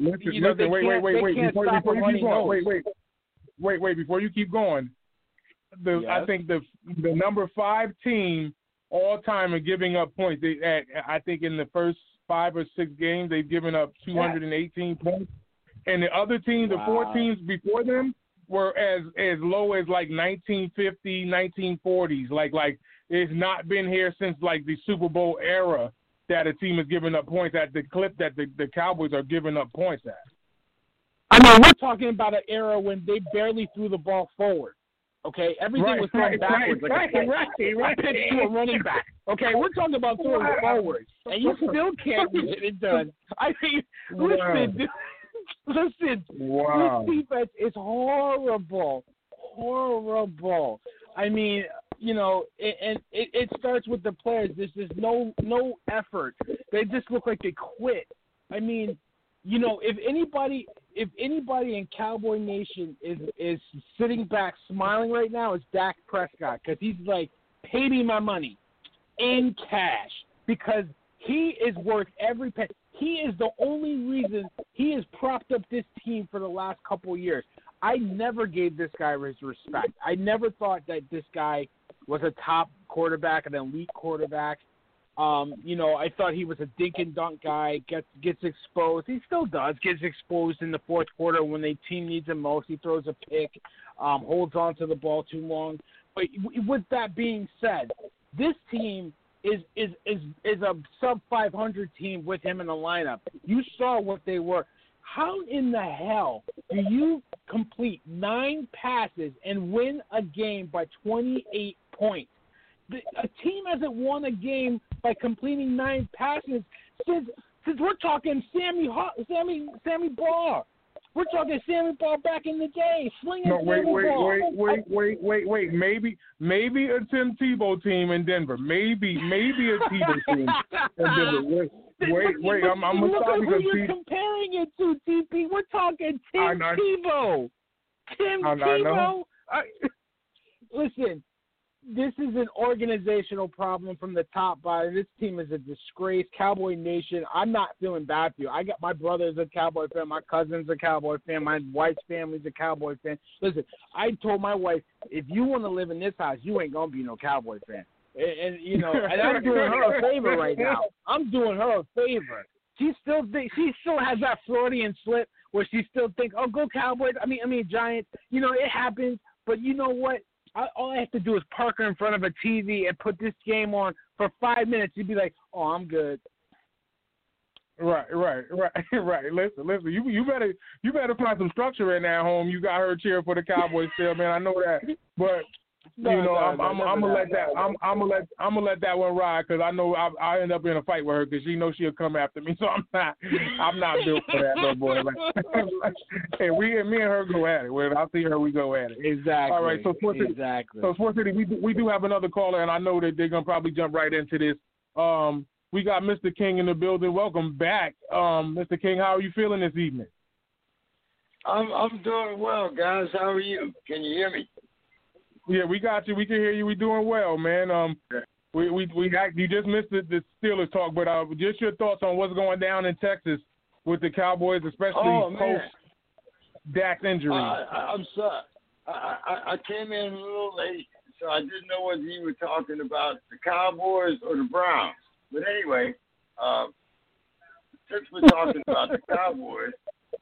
Before you keep going, I think the number 5 team all time in giving up points. I think in the first 5 or 6 games they've given up 218 points, and the other teams, the 4 teams before them, were as low as like 1950, 1940s. Like it's not been here since like the Super Bowl era that a team is giving up points at the clip that the Cowboys are giving up points at. I mean, we're talking about an era when they barely threw the ball forward. Okay, everything was thrown backwards, like a pitch to a running back. Okay, we're talking about throwing forward, and you still can't get it done. I mean, listen, this defense is horrible. I mean, you know, and it starts with the players. There's just no effort. They just look like they quit. I mean, you know, if anybody in Cowboy Nation is sitting back smiling right now, it's Dak Prescott, because he's like, pay me my money in cash, because he is worth every penny. He is the only reason he has propped up this team for the last couple of years. I never gave this guy his respect. I never thought that this guy was a top quarterback, an elite quarterback. You know, I thought he was a dink and dunk guy, gets exposed. He still does, gets exposed in the fourth quarter when the team needs him most. He throws a pick, holds on to the ball too long. But with that being said, this team is a sub-500 team with him in the lineup. You saw what they were. How in the hell do you complete 9 passes and win a game by 28 points? A team hasn't won a game by completing 9 passes since we're talking Sammy Baugh. We're talking Sammy Baugh back in the day, slinging Sammy Baugh. Wait. Maybe a Tim Tebow team in Denver. Maybe a Tebow team in Denver. Wait. I'm gonna stop because who you're comparing it to, TP. We're talking Tim Tebow. Tebow. Listen. This is an organizational problem from the top bottom. This team is a disgrace. Cowboy Nation, I'm not feeling bad for you. I got my brother's a Cowboy fan. My cousin's a Cowboy fan. My wife's family's a Cowboy fan. Listen, I told my wife, if you want to live in this house, you ain't going to be no Cowboy fan. And you know, and I'm doing her a favor right now. I'm doing her a favor. She still has that Freudian slip where she still thinks, oh, go Cowboys. I mean Giants. You know, it happens. But you know what? All I have to do is park her in front of a TV and put this game on for 5 minutes. You'd be like, "Oh, I'm good." Right. Listen. You better find some structure in that home. You got her cheering for the Cowboys still, man. I know that, but I'm gonna let that one ride, because I know I end up in a fight with her, because she knows she'll come after me. So I'm not built for that, no boy. Hey, me and her go at it. When I see her, we go at it. Exactly. All right. So Sports City, we do have another caller, and I know that they're gonna probably jump right into this. We got Mr. King in the building. Welcome back, Mr. King. How are you feeling this evening? I'm doing well, guys. How are you? Can you hear me? Yeah, we got you. We can hear you. We're doing well, man. You just missed the Steelers talk, but just your thoughts on what's going down in Texas with the Cowboys, especially post Dak's injury. I'm sorry. I came in a little late, so I didn't know whether you were talking about the Cowboys or the Browns. But anyway, since we're talking about the Cowboys,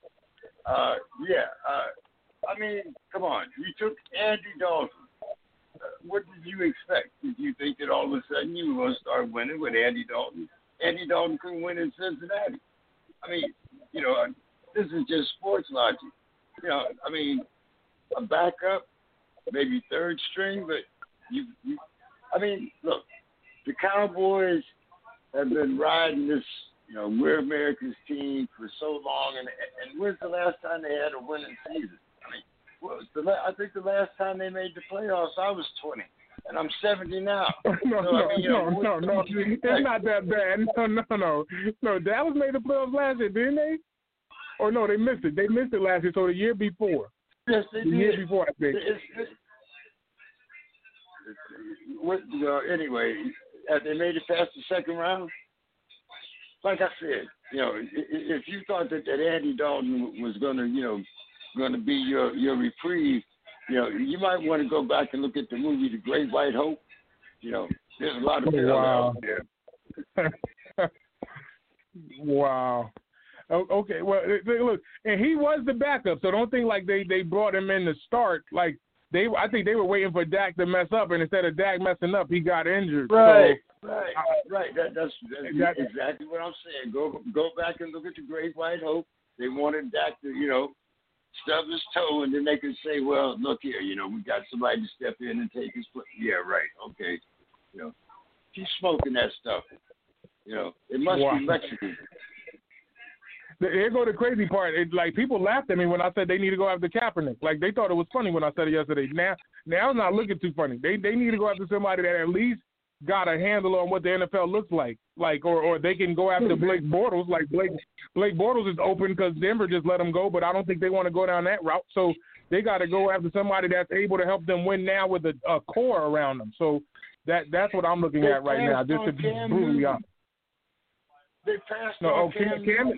I mean, come on. You took Andy Dalton. What did you expect? Did you think that all of a sudden you were going to start winning with Andy Dalton? Andy Dalton couldn't win in Cincinnati. I mean, you know, this is just sports logic. You know, I mean, a backup, maybe third string, but I mean, look, the Cowboys have been riding this, you know, we're America's team for so long, and when's the last time they had a winning season? I mean, I think the last time they made the playoffs, I was 20, and I'm 70 now. No, it's not that bad. No, Dallas made the playoffs last year, didn't they? Or no, they missed it. They missed it last year, so the year before. Yes, they did. The year before, I think. Anyway, have they made it past the second round? Like I said, you know, if you thought that Andy Dalton was going to be your reprieve, You know, you might want to go back and look at the movie The Great White Hope. You know, there's a lot of parallels there. Wow. Okay, well, look, and he was the backup, so don't think like they brought him in to start. Like I think they were waiting for Dak to mess up, and instead of Dak messing up, he got injured. Right, so, right. That's exactly what I'm saying. Go back and look at The Great White Hope. They wanted Dak to, you know, stub his toe, and then they could say, well, look here, you know, we got somebody to step in and take his place. Yeah, right, okay. You know, he's smoking that stuff. You know, it must be Mexican. Here go the crazy part. Like, people laughed at me when I said they need to go after Kaepernick. Like, they thought it was funny when I said it yesterday. Now it's not looking too funny. They need to go after somebody that at least got a handle on what the NFL looks like. Like, or they can go after Blake Bortles. Like, Blake Bortles is open because Denver just let him go, but I don't think they want to go down that route. So they got to go after somebody that's able to help them win now with a core around them. So that's what I'm looking at right now, just to be brutally honest. They passed on Cam.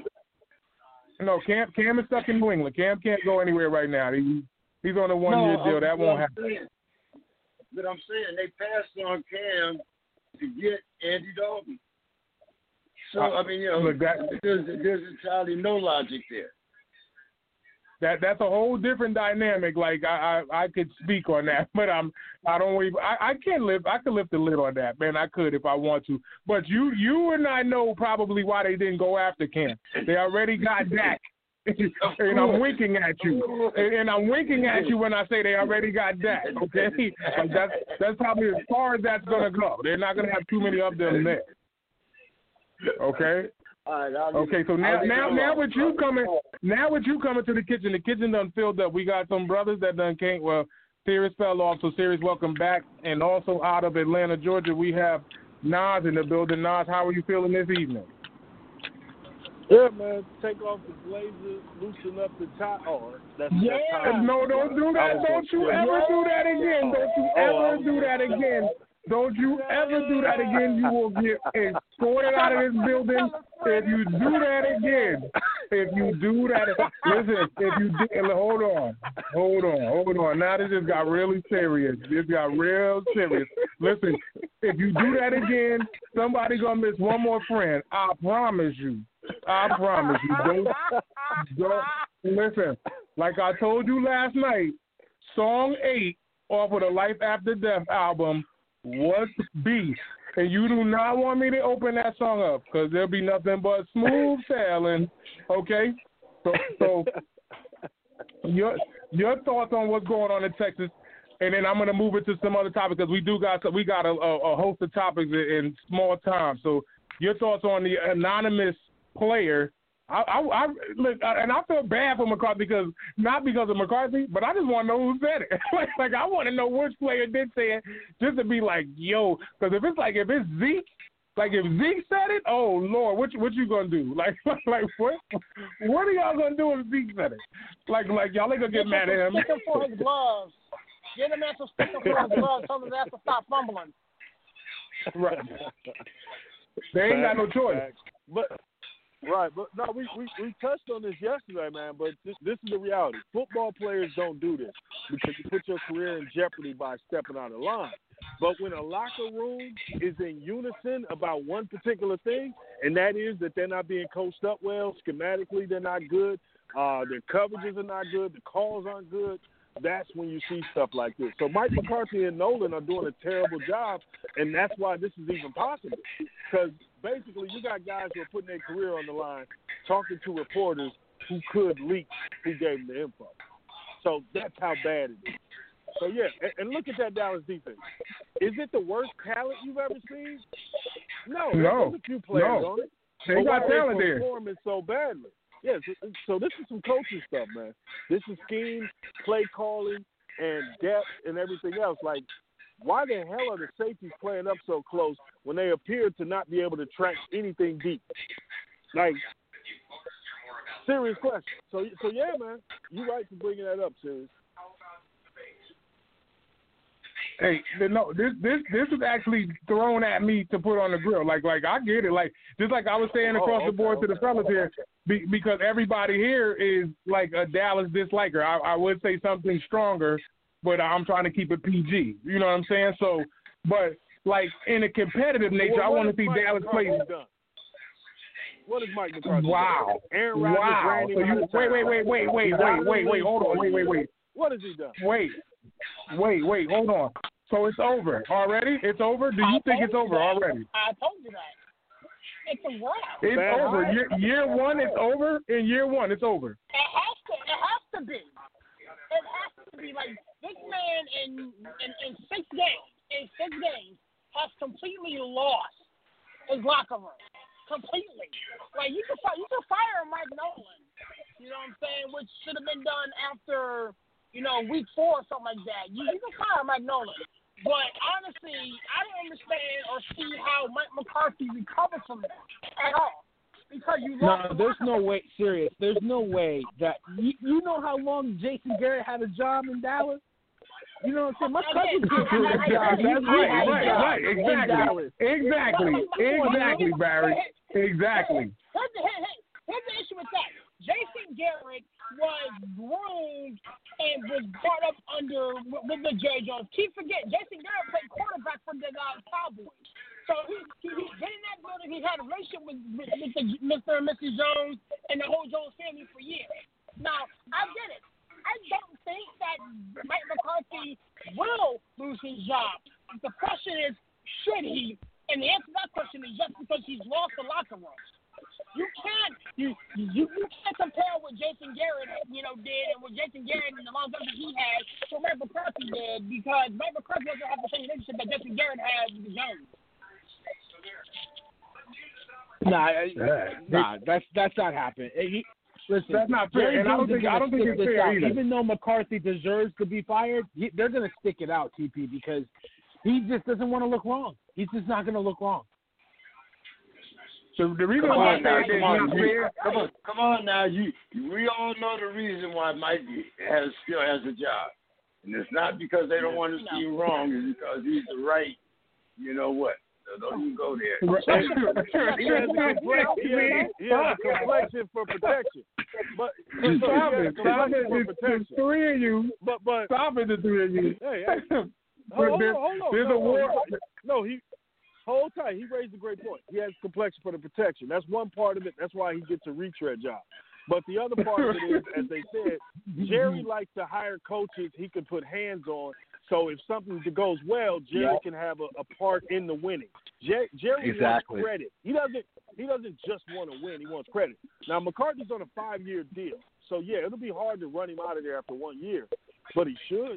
Cam is stuck in New England. Cam can't go anywhere right now. He's on a one-year deal. That won't happen. But I'm saying they passed on Cam to get Andy Dalton. So, I mean, you know, look, there's entirely no logic there. That's a whole different dynamic. Like I could speak on that, but I can't lift. I could lift the lid on that, man. I could if I want to. But you and I know probably why they didn't go after Cam. They already got Dak. And I'm winking at you. And I'm winking at you when I say they already got Dak. Okay, that's probably as far as that's gonna go. They're not gonna have too many of them there. Okay. All right, okay, so now with you coming to the kitchen done filled up. We got some brothers that done came. Well, Sirius fell off, so Sirius, welcome back. And also out of Atlanta, Georgia, we have Nas in the building. Nas, how are you feeling this evening? Yeah, man. Take off the blazers, loosen up the tie. Oh, that's no, don't do that. Don't you ever do that again. Don't you ever do that again. Don't you ever do that again. You will get escorted out of this building. If you do that again, listen, if you do, hold on. Now this just got really serious. This got real serious. Listen, if you do that again, somebody gonna miss one more friend. I promise you. Don't listen. Like I told you last night, song 8 off of the Life After Death album was Beast. And you do not want me to open that song up because there'll be nothing but smooth sailing. Okay? So your thoughts on what's going on in Texas, and then I'm going to move it to some other topics because we got a host of topics in small time. So your thoughts on the anonymous player. I look, and I feel bad for McCarthy not because of McCarthy, but I just want to know who said it. like I want to know which player did say it, just to be like, yo, because if it's Zeke, like if Zeke said it, oh Lord, what you gonna do? Like what are y'all gonna do if Zeke said it? Like y'all ain't gonna get mad at him. Stick him for his gloves. Get him some sticker for his gloves. Tell him to have to stop fumbling. Right. They ain't got no choice. But no, we touched on this yesterday, man. But this is the reality. Football players don't do this because you put your career in jeopardy by stepping out of line. But when a locker room is in unison about one particular thing, and that is that they're not being coached up well, schematically they're not good, their coverages are not good, the calls aren't good, that's when you see stuff like this. So Mike McCarthy and Nolan are doing a terrible job, and that's why this is even possible. Because basically you got guys who are putting their career on the line talking to reporters who could leak who gave them the info. So that's how bad it is. So, yeah, and look at that Dallas defense. Is it the worst talent you've ever seen? No. There's a few players on it. They got talent there. Performing so badly. Yeah, so this is some coaching stuff, man. This is scheme, play calling, and depth and everything else. Like, why the hell are the safeties playing up so close when they appear to not be able to track anything deep? Like, serious question. So yeah, man, you're right for bringing that up, Serious. Hey, no, this is actually thrown at me to put on the grill. Like I get it. Like just like I was saying across the board to the fellas here, because everybody here is like a Dallas disliker. I would say something stronger but I'm trying to keep it PG. You know what I'm saying? So, but like in a competitive nature, I want to see Dallas play. What is Mike McCarthy? Wow. Aaron Rodgers ran him. Wait. Hold on. Wait. What has he done? Wait. Hold on. So it's over already? It's over? Do you think it's over already? I told you that. It's a wrap. It's over. Year one, it's over. In year one, it's over. It has to be. It has to be. Like, this man in 6 games has completely lost his locker room. Completely. Like, you can fire Mike Nolan. You know what I'm saying? Which should have been done after, week 4 or something like that. You can fire Mike Nolan. But honestly, I don't understand or see how Mike McCarthy recovers from that at all. Because you lost. No, there's no way. Serious. There's no way that you know how long Jason Garrett had a job in Dallas. You know what I'm saying? My cousin did do a job. That's right. Exactly, Barry. Exactly. Here's the issue with that. Jason Garrett was groomed and was brought up under with the Jerry Jones. Keep forgetting, Jason Garrett played quarterback for the Cowboys. So he's been in that building. He's had a relationship with Mr. and Mrs. Jones and the whole Jones family for years. Now, I get it. I don't think that Mike McCarthy will lose his job. The question is, should he? And the answer to that question is yes, because he's lost the locker room. You can't compare what Jason Garrett did and what Jason Garrett and the longevity he had to what Mike McCarthy did, because Mike McCarthy doesn't have the same relationship that Jason Garrett has with the Jones. That's not happening. Listen, that's not fair. And I don't think it's fair either. Even though McCarthy deserves to be fired, they're going to stick it out, TP, because he just doesn't want to look wrong. He's just not going to look wrong. So the reason why I say it's not fair. Come on now. We all know the reason why Mike still has a job, and it's not because they don't want to see him wrong. It's because he's the right. You know what? So don't even go there. He has a complexion for protection. But stop it. The three of you. But stop it, the three of you. Hey. Hold on. There's a war. No, hold tight. He raised a great point. He has complexion for the protection. That's one part of it. That's why he gets a retread job. But the other part of it is, as they said, Jerry likes to hire coaches he can put hands on. So if something goes well, Jerry can have a part in the winning. Jerry wants credit. He doesn't just want to win. He wants credit. Now, McCarthy's on a 5-year deal. So, yeah, it'll be hard to run him out of there after 1 year. But he should.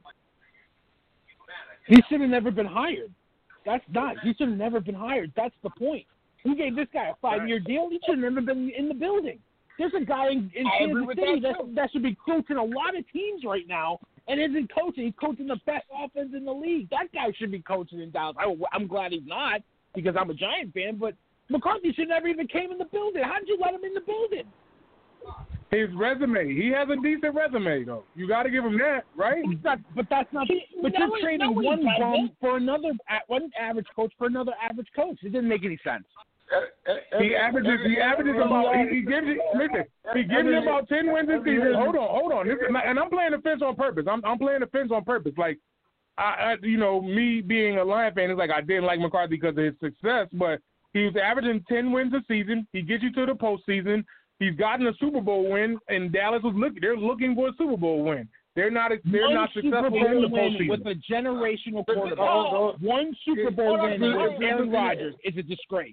He should have never been hired. He should have never been hired. That's the point. He gave this guy a 5-year deal. He should have never been in the building. There's a guy in Kansas City that should be coaching a lot of teams right now and isn't coaching. He's coaching the best offense in the league. That guy should be coaching in Dallas. I'm glad he's not because I'm a Giant fan, but McCarthy should never even came in the building. How did you let him in the building? His resume. He has a decent resume, though. You got to give him that, right? But that's not. But you're trading one bum for one average coach for another average coach. It didn't make any sense. He averages about. He gives you about 10 wins a season. Hold on. And I'm playing the fence on purpose. I'm playing the fence on purpose. Like, me being a Lion fan, it's like I didn't like McCarthy because of his success, but he was averaging 10 wins a season. He gets you to the postseason. He's gotten a Super Bowl win, and Dallas they're looking for a Super Bowl win. They're not successful in the postseason. With a generational quarterback. One Super Bowl win with Aaron Rodgers is a disgrace.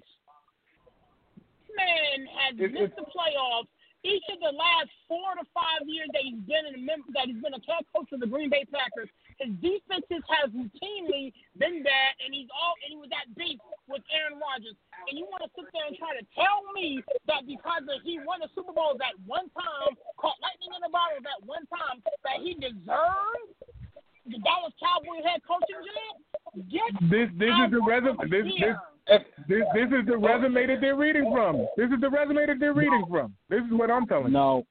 Man has missed the playoffs each of the last 4 to 5 years that he's been a head coach of the Green Bay Packers. His defenses have routinely been bad, and he was at beef with Aaron Rodgers. And you want to sit there and try to tell me that because he won a Super Bowl that one time, caught lightning in the bottle that one time, that he deserves the Dallas Cowboys head coaching job? This is the resume. This is the resume that they're reading from. This is what I'm telling you. No.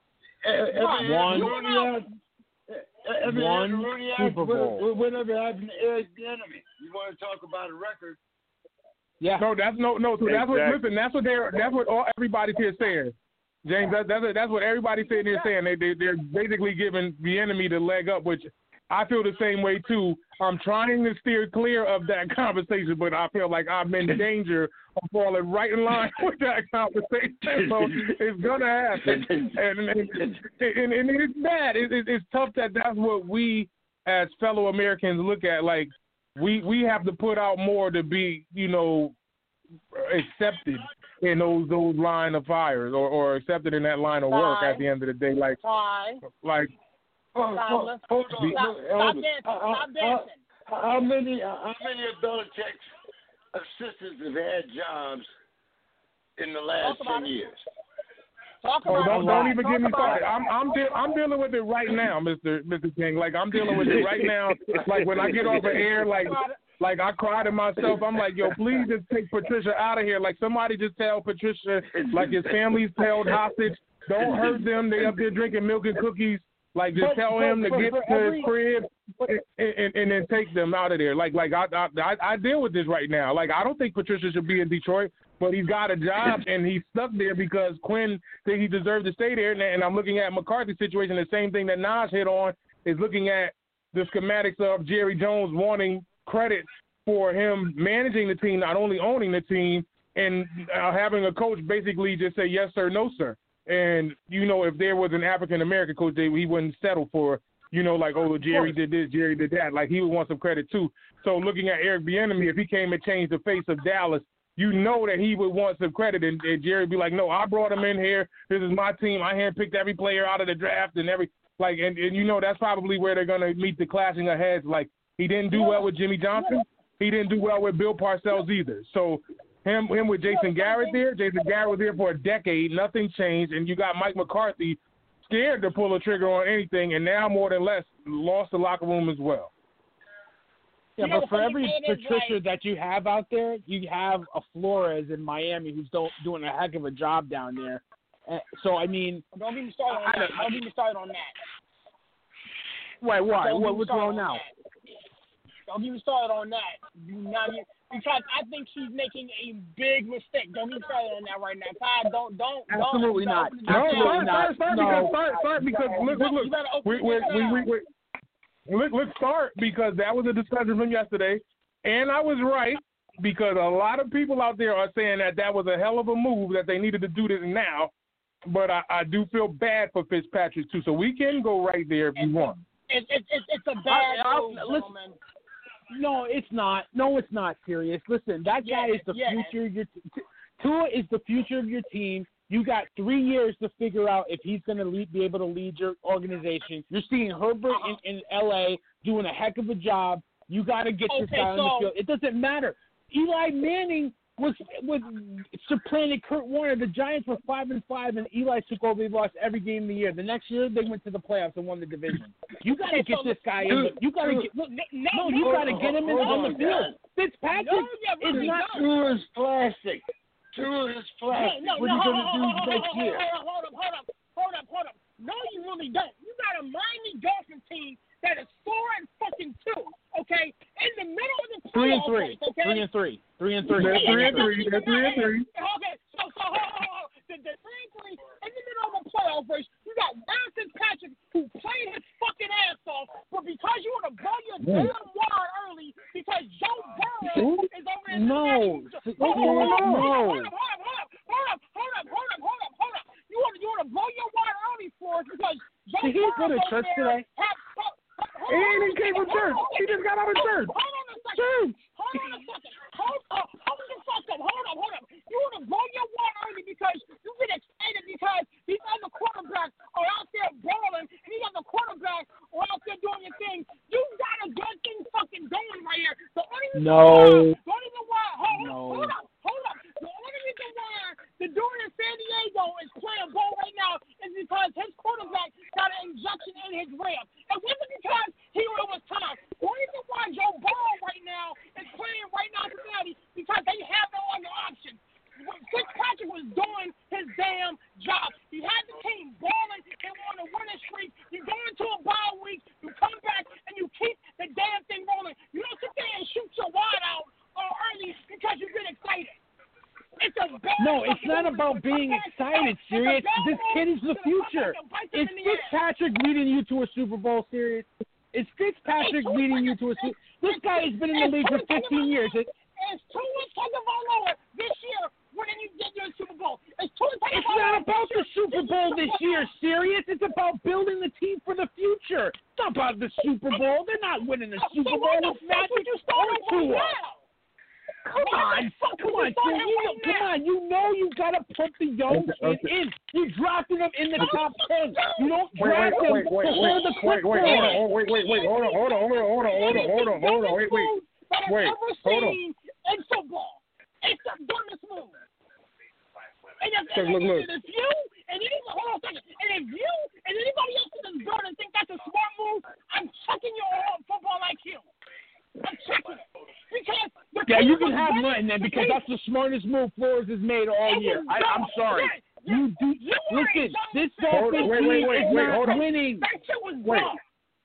One Super Bowl. Whatever happened to Eric Bieniemy? You want to talk about a record? Yeah. No, that's no. So that's what. Listen, that's what everybody's here saying. James, that's what everybody's sitting here saying. They're basically giving Bieniemy the leg up, which I feel the same way too. I'm trying to steer clear of that conversation, but I feel like I'm in danger of falling right in line with that conversation. So it's gonna happen, and it's bad. It's tough that that's what we as fellow Americans look at. Like we have to put out more to be, accepted in those line of fires or accepted in that line of work at the end of the day. Like. Hold on. Stop dancing. How many of Belichick's assistants have had jobs in the last 10 years? Don't even get me started. I'm dealing with it right now, Mr. King. Like I'm dealing with it right now. Like when I get off the air, like I cry to myself. I'm like, yo, please just take Patricia out of here. Like somebody just tell Patricia, like his family's held hostage. Don't hurt them. They up there drinking milk and cookies. Like just tell him to get to his crib and then take them out of there. Like I deal with this right now. Like I don't think Patricia should be in Detroit, but he's got a job and he's stuck there because Quinn thinks he deserves to stay there. And I'm looking at McCarthy's situation. The same thing that Naj hit on is looking at the schematics of Jerry Jones wanting credit for him managing the team, not only owning the team, and having a coach basically just say yes sir, no sir. And, if there was an African-American coach, he wouldn't settle for, like, oh, Jerry did this, Jerry did that. Like, he would want some credit, too. So looking at Eric Bieniemy, if he came and changed the face of Dallas, that he would want some credit. And Jerry would be like, no, I brought him in here. This is my team. I handpicked every player out of the draft and that's probably where they're going to meet the clashing of heads. Like, he didn't do well with Jimmy Johnson. He didn't do well with Bill Parcells either. So him with Jason Garrett there. Jason Garrett was there for a decade. Nothing changed. And you got Mike McCarthy scared to pull a trigger on anything, and now more than less lost the locker room as well. Yeah, but for every Patricia that you have out there, you have a Flores in Miami who's doing a heck of a job down there. So, I mean... Don't get me started on that. Wait, why? What's wrong now? Don't get me started on that. Because I think she's making a big mistake. Don't get me started on that right now. Don't. Absolutely not. Start because let's start because that was a discussion from yesterday, and I was right because a lot of people out there are saying that was a hell of a move that they needed to do this now, but I do feel bad for Fitzpatrick too. So we can go right there if you want. It's a bad move, gentlemen. No, it's not. No, it's not serious. Listen, that guy is the future of your Tua is the future of your team. You got 3 years to figure out if he's going to be able to lead your organization. You're seeing Herbert in L.A. doing a heck of a job. You got to get this guy on the field. It doesn't matter. Eli Manning was supplanted Kurt Warner. The Giants were 5-5, and Eli took over. They lost every game of the year. The next year, they went to the playoffs and won the division. You got to get this guy in. You got to get. You got to get him on the field. Fitzpatrick is not. Tua is plastic. Tua is plastic. What are you going to do next year? Hold up. No, you really don't. You got a Miami Dolphins team that is 4-2. Okay, in the middle of the playoffs. 3-3. Okay? 3-3. 3-3. They're 3-3. Okay, so hold. The 3-3 in the middle of a playoff race. You got Ryan Fitzpatrick who played his fucking ass off, but because you want to blow your damn wad early because Joe Burrow is over in No. Hold up. You want to blow your wad early for us because Joe Did he go to church today? He came from church. He just got out of church. Hold on a second. Hold up. You want to blow your wad early because you get excited because these other quarterbacks are out there balling and these other quarterbacks are out there doing your thing. You got a good thing fucking going right here. The only reason why, hold up. The only reason why the dude in San Diego is playing ball right now is because his quarterback got an injection in his rib. It wasn't because it was time. The only reason why Joe Burrow right now is playing right now in Cincinnati because they have no other option. Fitzpatrick was doing his damn job. He had the team balling and on a winning streak. You go into a bye week, you come back, and you keep the damn thing rolling. You don't sit there and shoot your wad out early because you get excited. No, it's not about being excited, Sirius. This kid is the future. Is Fitzpatrick leading you to a Super Bowl, Sirius? Is Fitzpatrick leading you to a Super Bowl? This guy has been in the league for 15 years. Is Tua Tagovailoa this year winning you your Super Bowl? It's not about the Super Bowl this year, Sirius. It's about building the team for the future. It's not about the Super Bowl. They're not winning the Super Bowl with Magic or Tua. Come on. You know you gotta put the young kid in. You drafted him in the top 10. You don't draft him before the clipboard. Hold on. Wait. In football, it's the dumbest move. And if look. you and anybody else in this building think that's a smart move, I'm checking your football IQ. I'm checking it. Because you can have mine then, because that's the smartest move Flores has made all year. I'm sorry. You do. Listen, this Dolphins team is not winning. That shit was dumb.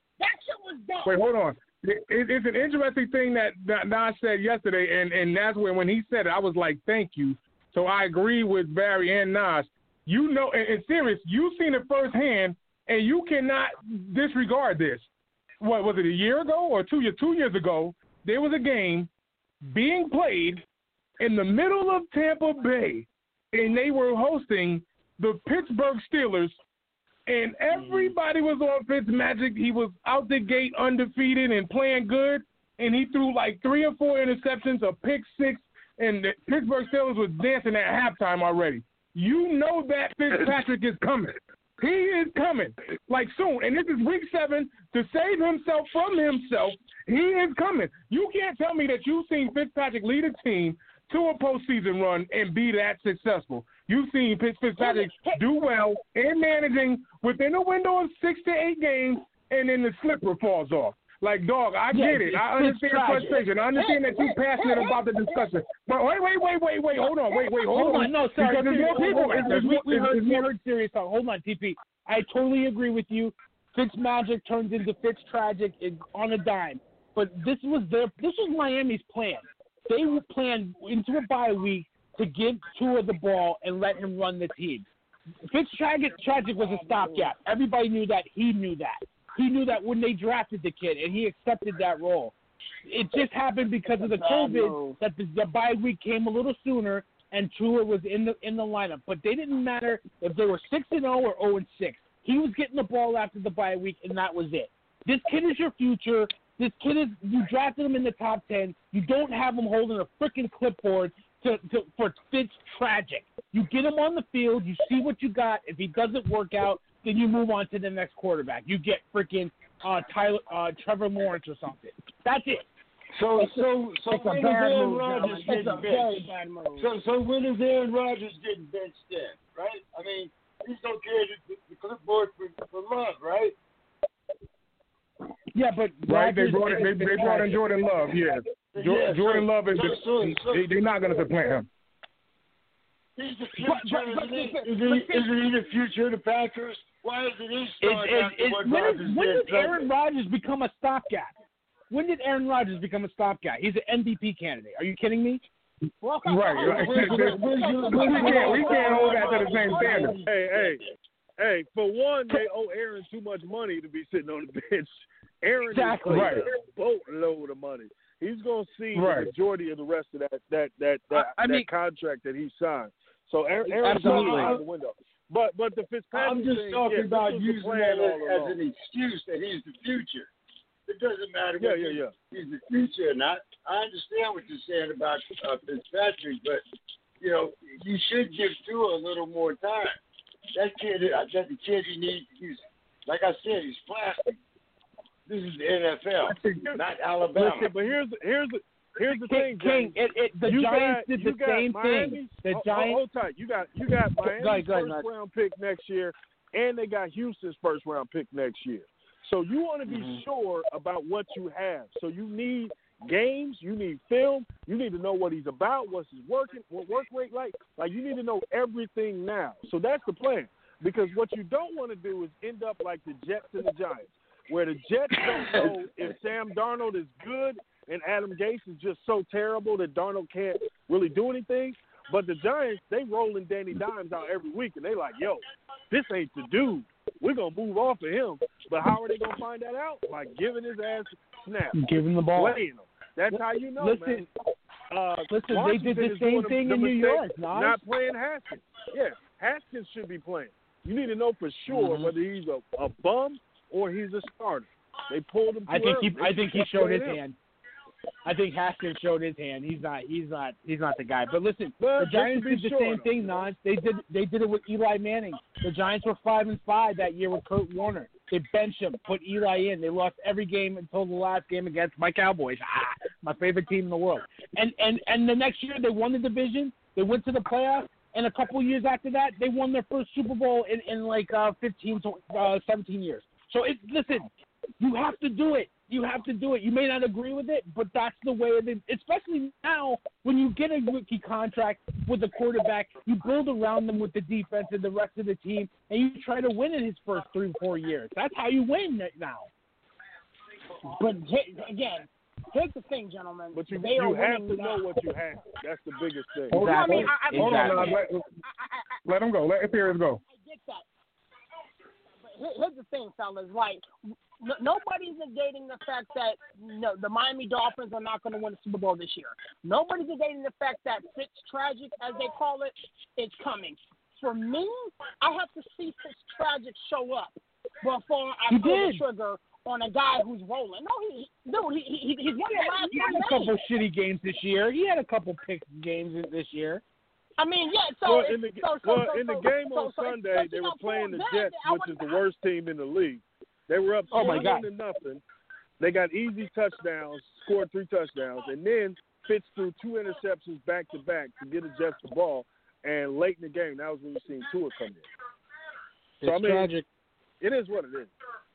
Wait, hold on. It's an interesting thing that Nas said yesterday, and that's when he said it, I was like, thank you. So I agree with Barry and Nas. You know, and serious, you've seen it firsthand, and you cannot disregard this. What was it, a year ago or 2 years ago? There was a game being played in the middle of Tampa Bay, and they were hosting the Pittsburgh Steelers, and everybody was on Fitzmagic. He was out the gate undefeated and playing good, and he threw like 3 or 4 interceptions, a pick six, and the Pittsburgh Steelers was dancing at halftime already. You know that Fitzpatrick is coming. He is coming, like soon. And this is week 7 to save himself from himself. He is coming. You can't tell me that you've seen Fitzpatrick lead a team to a postseason run and be that successful. You've seen Fitzpatrick do well in managing within a window of 6 to 8 games, and then the slipper falls off. Like, dog, I get it. I understand frustration. I understand that you're passionate about the discussion. But wait. Hold on. No, sorry. Because there's more people. We heard serious talk. Hold on, TP. I totally agree with you. Fitzmagic turns into Fitztragic on a dime. But this was Miami's plan. They planned into a bye week to give Tua the ball and let him run the team. Fitztragic was a stopgap. Everybody knew that. He knew that. He knew that when they drafted the kid, and he accepted that role. It just happened because of the COVID that the bye week came a little sooner, and Tua was in the lineup. But they didn't matter if they were 6-0 or 0-6. He was getting the ball after the bye week, and that was it. This kid is your future. This kid is. You drafted him in the top 10. You don't have him holding a freaking clipboard for Fitztragic. You get him on the field. You see what you got. If he doesn't work out, then you move on to the next quarterback. You get freaking Trevor Lawrence or something. That's it. So when is Aaron Rodgers getting benched? So when is Aaron Rodgers getting benched then, right? I mean, he's going to carry the clipboard for love, right? Yeah, but right, they brought in Jordan Love. Yeah, Jordan Love is. They're not going to supplant him. He's the future. Is he the future of the Packers? Why isn't he starting after what Rodgers did? When did Aaron Rodgers become a stopgap? When did Aaron Rodgers become a stopgap? He's an MVP candidate. Are you kidding me? Right. We can't hold that to the same standard. Hey, for one, they owe Aaron too much money to be sitting on the bench. Aaron is right. A boatload of money. He's going to see the majority of the rest of that contract that he signed. So Aaron's out the window. But the Fitzpatrick I'm just thing, talking about using that as an along. excuse that he's the future. It doesn't matter whether he's the future or not. I understand what you're saying about Fitzpatrick, but you should give Tua a little more time. That kid, the kid he needs. Like I said, he's plastic. This is the NFL, not Alabama. Listen, but here's the thing, King. The Giants did the same thing. The Giants. Hold tight. You got Miami's first round pick next year, and they got Houston's first round pick next year. So you want to be sure about what you have. So you need games, you need film, you need to know what he's about, what's his work rate like. Like you need to know everything now. So that's the plan. Because what you don't want to do is end up like the Jets and the Giants, where the Jets don't know if Sam Darnold is good and Adam Gase is just so terrible that Darnold can't really do anything. But the Giants, they rolling Danny Dimes out every week, and they like, yo, this ain't the dude. We're going to move off of him But how are they going to find that out? By giving his ass snaps. Give him the ball. Playing him. That's how you know, Listen, man. Listen, they Washington did the is same doing thing the in New mistake York. Not playing Haskins. Yeah, Haskins should be playing. You need to know for sure whether he's a bum or he's a starter. They pulled him. I think he showed his hand. I think Haskins showed his hand. He's not the guy. But listen, the Giants did the same thing, Nance. They did it with Eli Manning. The Giants were 5-5 that year with Kurt Warner. They benched him, put Eli in. They lost every game until the last game against my Cowboys. My favorite team in the world. And the next year they won the division. They went to the playoffs. And a couple years after that, they won their first Super Bowl in like 15 to 17 years. So listen, you have to do it. You have to do it. You may not agree with it, but that's the way it is. Especially now when you get a rookie contract with a quarterback, you build around them with the defense and the rest of the team, and you try to win in his first 3-4 years. That's how you win now. But again, here's the thing, gentlemen. But you have to know what you have. That's the biggest thing. Hold on, hold on. Let him go. Let Pierce go. I get that. But here's the thing, fellas. Like, nobody's negating the fact that the Miami Dolphins are not going to win the Super Bowl this year. Nobody's negating the fact that Fitztragic, as they call it, is coming. For me, I have to see Fitztragic show up before I pull the trigger on a guy who's rolling. He's won the last He had a couple shitty games this year. He had a couple pick games this year. I mean, yeah. So in the game on Sunday, they were playing the Jets, which is the worst team in the league. They were up 21-0. They got easy touchdowns, scored 3 touchdowns, and then Fitz threw 2 interceptions back to back to get the Jets the ball. And late in the game, that was when you seen Tua come in. So tragic. It is what it is.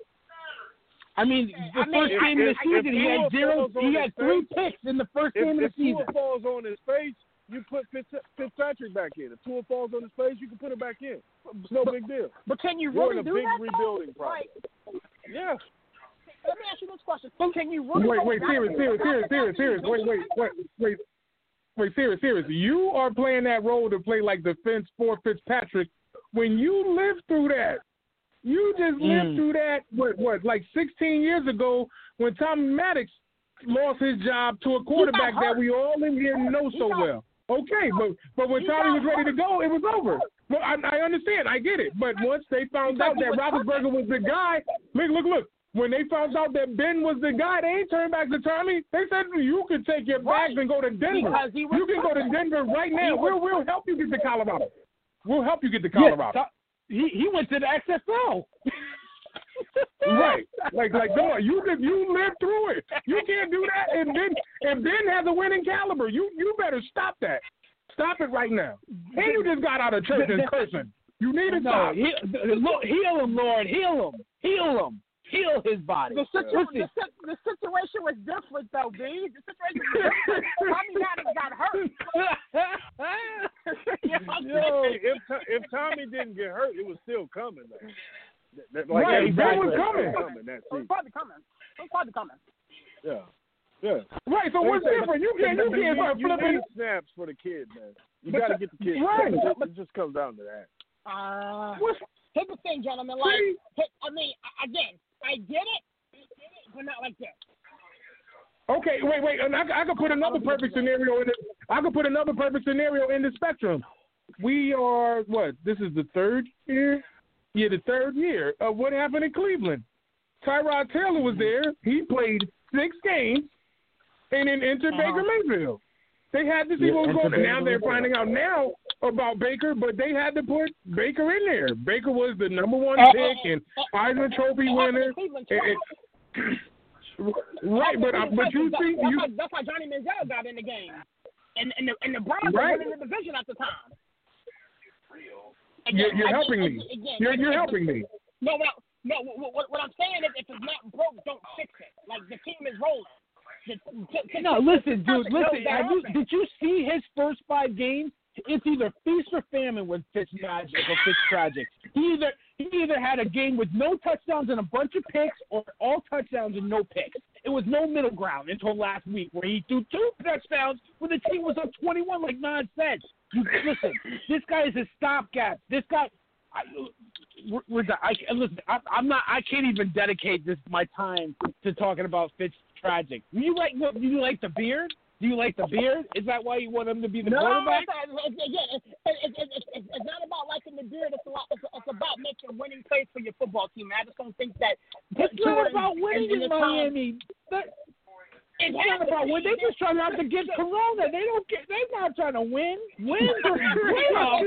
I mean, the first game of the season, he had 3 picks in the first game of the season. If Tua falls on his face, you put Fitzpatrick back in. If Tua falls on his face, you can put him back in. It's no big deal. But can you really do that? We're in a big rebuilding process. Yeah. Let me ask you this question. Can you really serious. You are playing that role to play like the fence for Fitzpatrick. When you lived through that, you just lived through that, like 16 years ago when Tommy Maddox lost his job to a quarterback that we all in here know so well. Okay, but when Tommy was ready to go, it was over. Well, I understand. I get it. But once they found out that Roethlisberger was the guy, look. When they found out that Ben was the guy, they ain't turned back to Tommy. They said, you can take your bags and go to Denver. You can go to Denver right now. We'll help you get to Colorado. We'll help you get to Colorado. Yeah, he went to the XFL. Right. Like come on, you lived through it. You can't do that and Ben has a winning caliber. You better stop that. Stop it right now. And you just got out of church and cursing. You need to stop. Heal him, Lord. Heal him. Heal his body. The situation was different, though, B. The situation was different. Tommy Maddox got hurt. If Tommy didn't get hurt, it was still coming, though. That was coming. It was probably coming. Yeah. Right. So what's different? You can't start flipping snaps for the kid, man. You got to get the kid. Right. It just comes down to that. Here's the thing, gentlemen. Again, I get it, but not like this. Okay, wait. And I could put another perfect scenario in it. I could put another perfect scenario in the spectrum. We are this is the 3rd year? Yeah, the 3rd year of what happened in Cleveland. Tyrod Taylor was there. He played 6 games and then entered Baker Mayfield. They had to see what was going on. Now they're finding out now about Baker, but they had to put Baker in there. Baker was the number 1 pick and Heisman Trophy winner. Right, but you see, that's why Johnny Manziel got in the game, and the Browns were winning the division at the time. Again, you're helping me. You're helping me. No. What I'm saying is, if it's not broke, don't fix it. Like, the team is rolling. No, listen, dude. Did you see his first 5 games? It's either feast or famine with Fitzmagic or Fitztragic. He either had a game with no touchdowns and a bunch of picks, or all touchdowns and no picks. It was no middle ground until last week, where he threw 2 touchdowns when the team was up 21, like nonsense. Listen, this guy is a stopgap. This guy, listen, I'm not. I can't even dedicate my time to talking about Fitz tragic. Do you like the beard? Do you like the beard? Is that why you want him to be the quarterback? It's not about liking the beard. It's about making winning plays for your football team. I just don't think that. It's not about winning in Miami. It's not about winning. They're just trying not to get Corona. They don't get. They're not trying to win. Playoffs.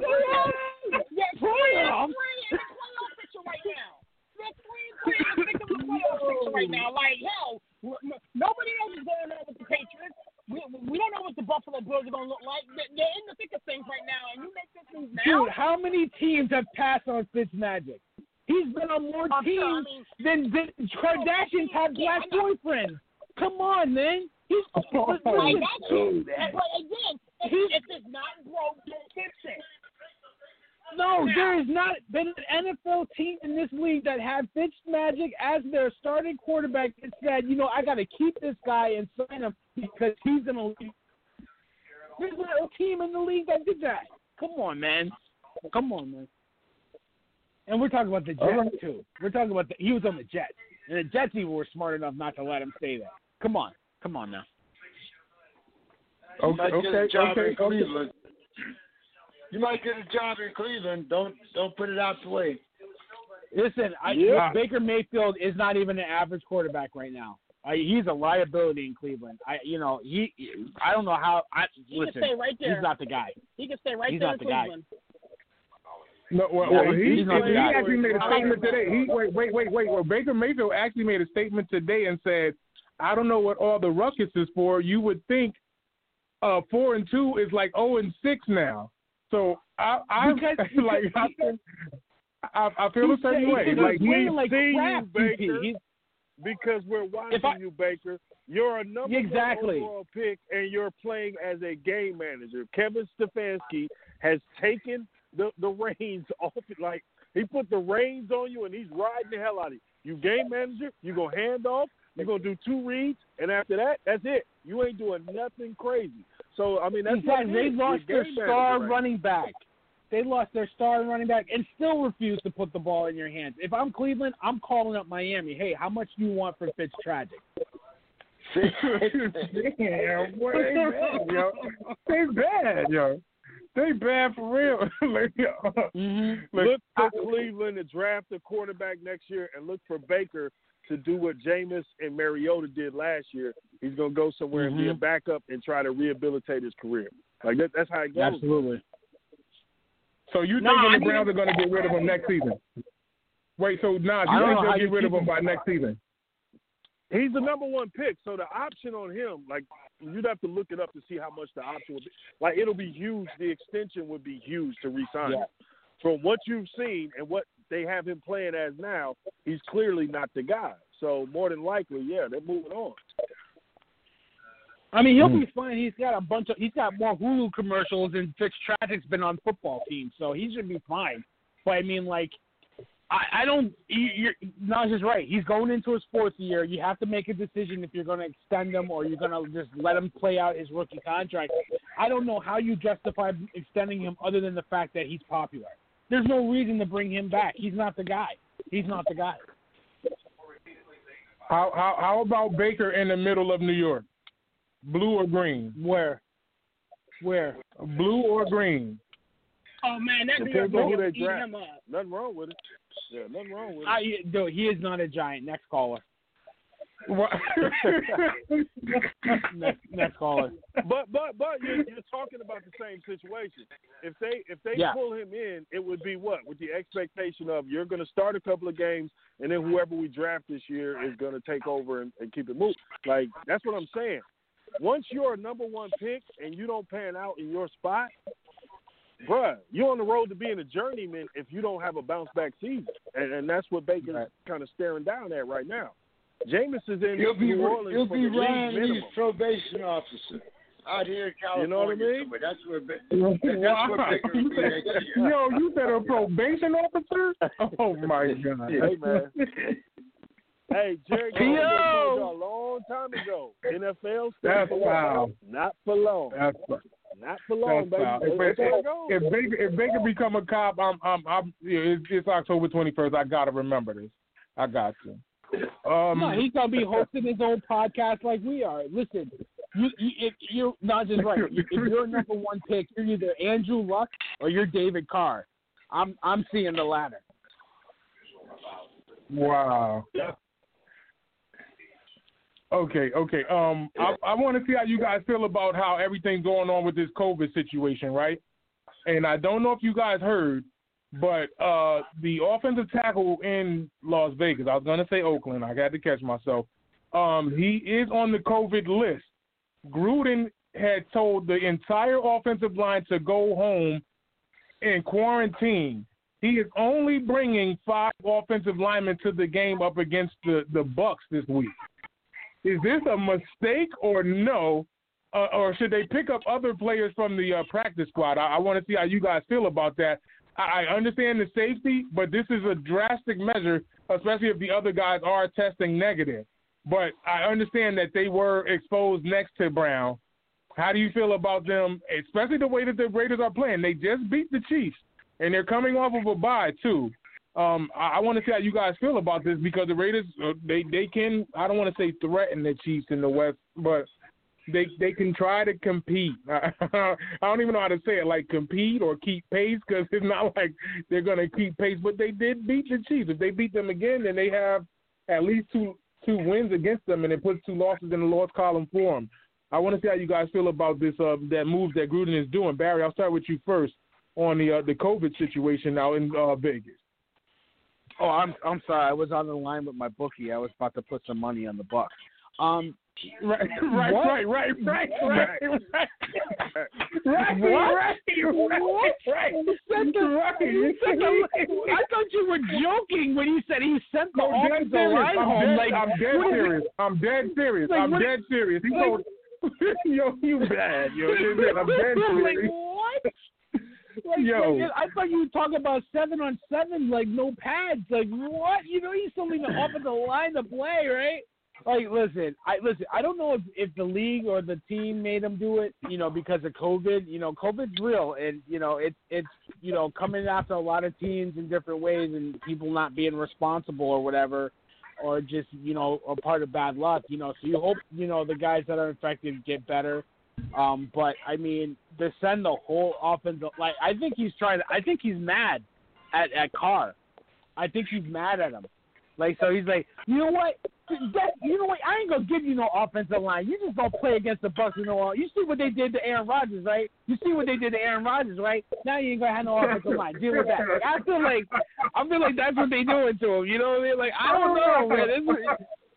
Playoffs. Right now, like hell, nobody knows what's going on with the Patriots. We don't know what the Buffalo Bills are going to look like. They're in the thick of things right now, and you make this move now. Dude, how many teams have passed on Fitzmagic? He's been on more teams than Kardashians have black boyfriends. Come on, man. He's I got you. But again, if it's not broke, don't fix it. No, there has not been an NFL team in this league that had Fitzmagic as their starting quarterback that said, I got to keep this guy and sign him because he's in a league. There's not a team in the league that did that. Come on, man. And we're talking about the Jets, too. We're talking about he was on the Jets. And the Jets even were smart enough not to let him stay there. Come on now. Okay. Cleveland. You might get a job in Cleveland. Don't put it out the way. Listen, Baker Mayfield is not even an average quarterback right now. He's a liability in Cleveland. I don't know how. Listen, can stay right there. He's not the guy. He can stay right he's there not in the Cleveland. Guy. No, he actually made a statement today. Wait. Well, Baker Mayfield actually made a statement today and said, "I don't know what all the ruckus is for. You would think 4-2 is like 0-6 now." So I feel the same way. Like crap, Baker, because we're watching you, Baker. You're a number one overall pick, and you're playing as a game manager. Kevin Stefanski has taken the reins off. Like he put the reins on you, and he's riding the hell out of you. You game manager, you gonna hand off. You're gonna do 2 reads, and after that, that's it. You ain't doing nothing crazy. So, I mean, that's what they lost their star running back. They lost their star running back and still refuse to put the ball in your hands. If I'm Cleveland, I'm calling up Miami. Hey, how much do you want for Fitztragic? Damn, boy, they bad, yo. They bad for real. Look for Cleveland to draft a quarterback next year and look for Baker to do what Jameis and Mariota did last year. He's going to go somewhere and be a backup and try to rehabilitate his career. Like that's how it goes. Absolutely. So you think the Browns are going to get rid of him next season? Wait, so you think they'll get rid of him by next season? He's the number 1 pick, so the option on him, like, you'd have to look it up to see how much the option would be. Like, it'll be huge. The extension would be huge to re-sign him. From what you've seen and what they have him playing as now, he's clearly not the guy. So more than likely, they're moving on. I mean, he'll be fine. He's got more Hulu commercials than Fitztragic's been on football teams, so he should be fine. But I mean, like, Naj is right. He's going into his 4th year. You have to make a decision if you're going to extend him or you're going to just let him play out his rookie contract. I don't know how you justify extending him other than the fact that he's popular. There's no reason to bring him back. He's not the guy. How about Baker in the middle of New York? Blue or green? Where? Blue or green? Oh, man, that depends on who they eat draft. him up. Nothing wrong with it. Yeah, nothing wrong with it. No, he is not a Giant. Next caller. Next caller. But you're talking about the same situation. If they pull him in, it would be what? With the expectation of you're going to start a couple of games, and then whoever we draft this year is going to take over and keep it moving. Like, that's what I'm saying. Once you're a number 1 pick and you don't pan out in your spot, bruh, you're on the road to being a journeyman if you don't have a bounce-back season. And that's what Baker's kind of staring down at right now. Jameis is in New Orleans. He'll be Ryan Lee's probation officer out here in California. You know what I mean? But that's where Baker will be next year. Yo, you said a probation officer? Oh, my God. Hey, man. Hey, Jerry Jones told you a long time ago, NFL stands for wow. not for long. Not for long, baby. If Baker become a cop, it's October 21st. I gotta remember this. I got to. No, he's gonna be hosting his own podcast like we are. Listen, if you're not just right. If you're a number one pick, you're either Andrew Luck or you're David Carr. I'm seeing the latter. Wow. Okay. I want to see how you guys feel about how everything's going on with this COVID situation, right? And I don't know if you guys heard, but the offensive tackle in Las Vegas, I was going to say Oakland, I had to catch myself, he is on the COVID list. Gruden had told the entire offensive line to go home and quarantine. He is only bringing 5 offensive linemen to the game up against the Bucks this week. Is this a mistake or no? Or should they pick up other players from the practice squad? I want to see how you guys feel about that. I understand the safety, but this is a drastic measure, especially if the other guys are testing negative. But I understand that they were exposed next to Brown. How do you feel about them, especially the way that the Raiders are playing? They just beat the Chiefs, and they're coming off of a bye, too. I want to see how you guys feel about this because the Raiders, they can, I don't want to say threaten the Chiefs in the West, but they can try to compete. I don't even know how to say it, like compete or keep pace, because it's not like they're going to keep pace, but they did beat the Chiefs. If they beat them again, then they have at least two wins against them, and it puts 2 losses in the loss column for them. I want to see how you guys feel about this, that move that Gruden is doing. Barry, I'll start with you first on the COVID situation now in Vegas. Oh, I'm sorry. I was on the line with my bookie. I was about to put some money on the Bucks. Right. What? I thought you were joking when you said he sent the offensive line home. I'm dead serious. He told, yo, you bad, yo. I'm dead serious. What? Like, I thought you were talking about 7-on-7, like no pads. Like what? You know, he's still leaving the offensive line to play, right? Like, listen. I don't know if the league or the team made him do it, you know, because of COVID. You know, COVID's real, and you know, it's you know, coming after a lot of teams in different ways, and people not being responsible or whatever, or just, you know, a part of bad luck. You know, so you hope, you know, the guys that are infected get better. But I mean, to send the whole offense, like, I think he's mad at Carr. I think he's mad at him. Like, so he's like, you know what? I ain't gonna give you no offensive line. You just don't play against the Bucs. You know, you see what they did to Aaron Rodgers, right? Right? Now you ain't gonna have no offensive line. Deal with that. Like, I feel like that's what they doing to him. You know what I mean? Like, I don't know, man.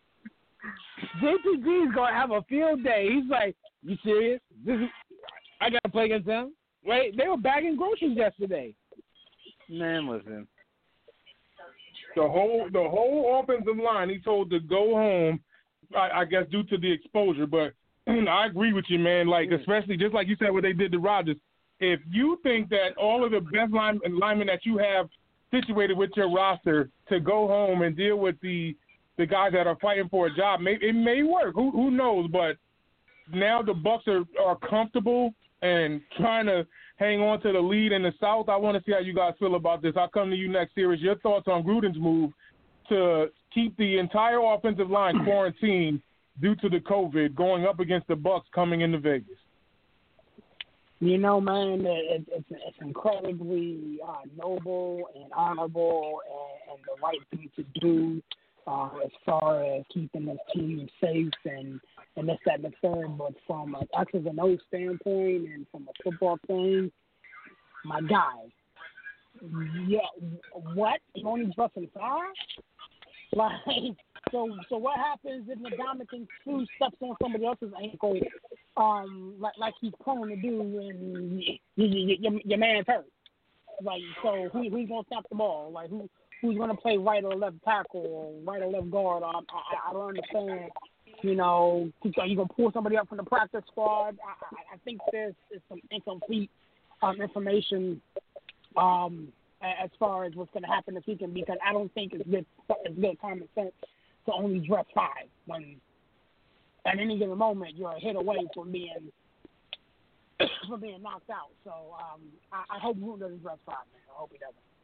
JPG's gonna have a field day. He's like, you serious? I gotta play against them, right? They were bagging groceries yesterday. Man, listen. The whole offensive line, he told to go home, I guess due to the exposure. But I agree with you, man. Like, especially just like you said, what they did to Rodgers. If you think that all of the best linemen that you have situated with your roster to go home and deal with the guys that are fighting for a job, it may work. Who knows? But now the Bucs are comfortable and trying to hang on to the lead in the South. I want to see how you guys feel about this. I'll come to you next series. Your thoughts on Gruden's move to keep the entire offensive line quarantined due to the COVID going up against the Bucs coming into Vegas? You know, man, it's incredibly noble and honorable and the right thing to do as far as keeping this team safe and this, that, and the third. But from an X's and O's standpoint and from a football thing, my guy, yeah, what? You only dressing 5? Like, so what happens if Ndamukong Suh steps on somebody else's ankle, like he's prone to do, and your man's hurt? Like, so who's gonna stop the ball? Like, who's gonna play right or left tackle or right or left guard? I don't understand. You know, are you gonna pull somebody up from the practice squad? I think there's some incomplete information as far as what's going to happen this weekend, because I don't think it's good common sense to only dress 5 when at any given moment you're a hit away from being from being knocked out. So I hope Gruden doesn't dress 5, man. I hope he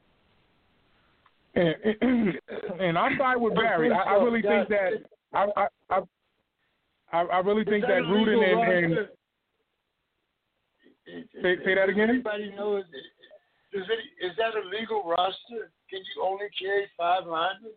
doesn't. And I side with Barry. I really think that I really think that Gruden and say that again. Everybody knows. Is that a legal roster? Can you only carry 5 linemen?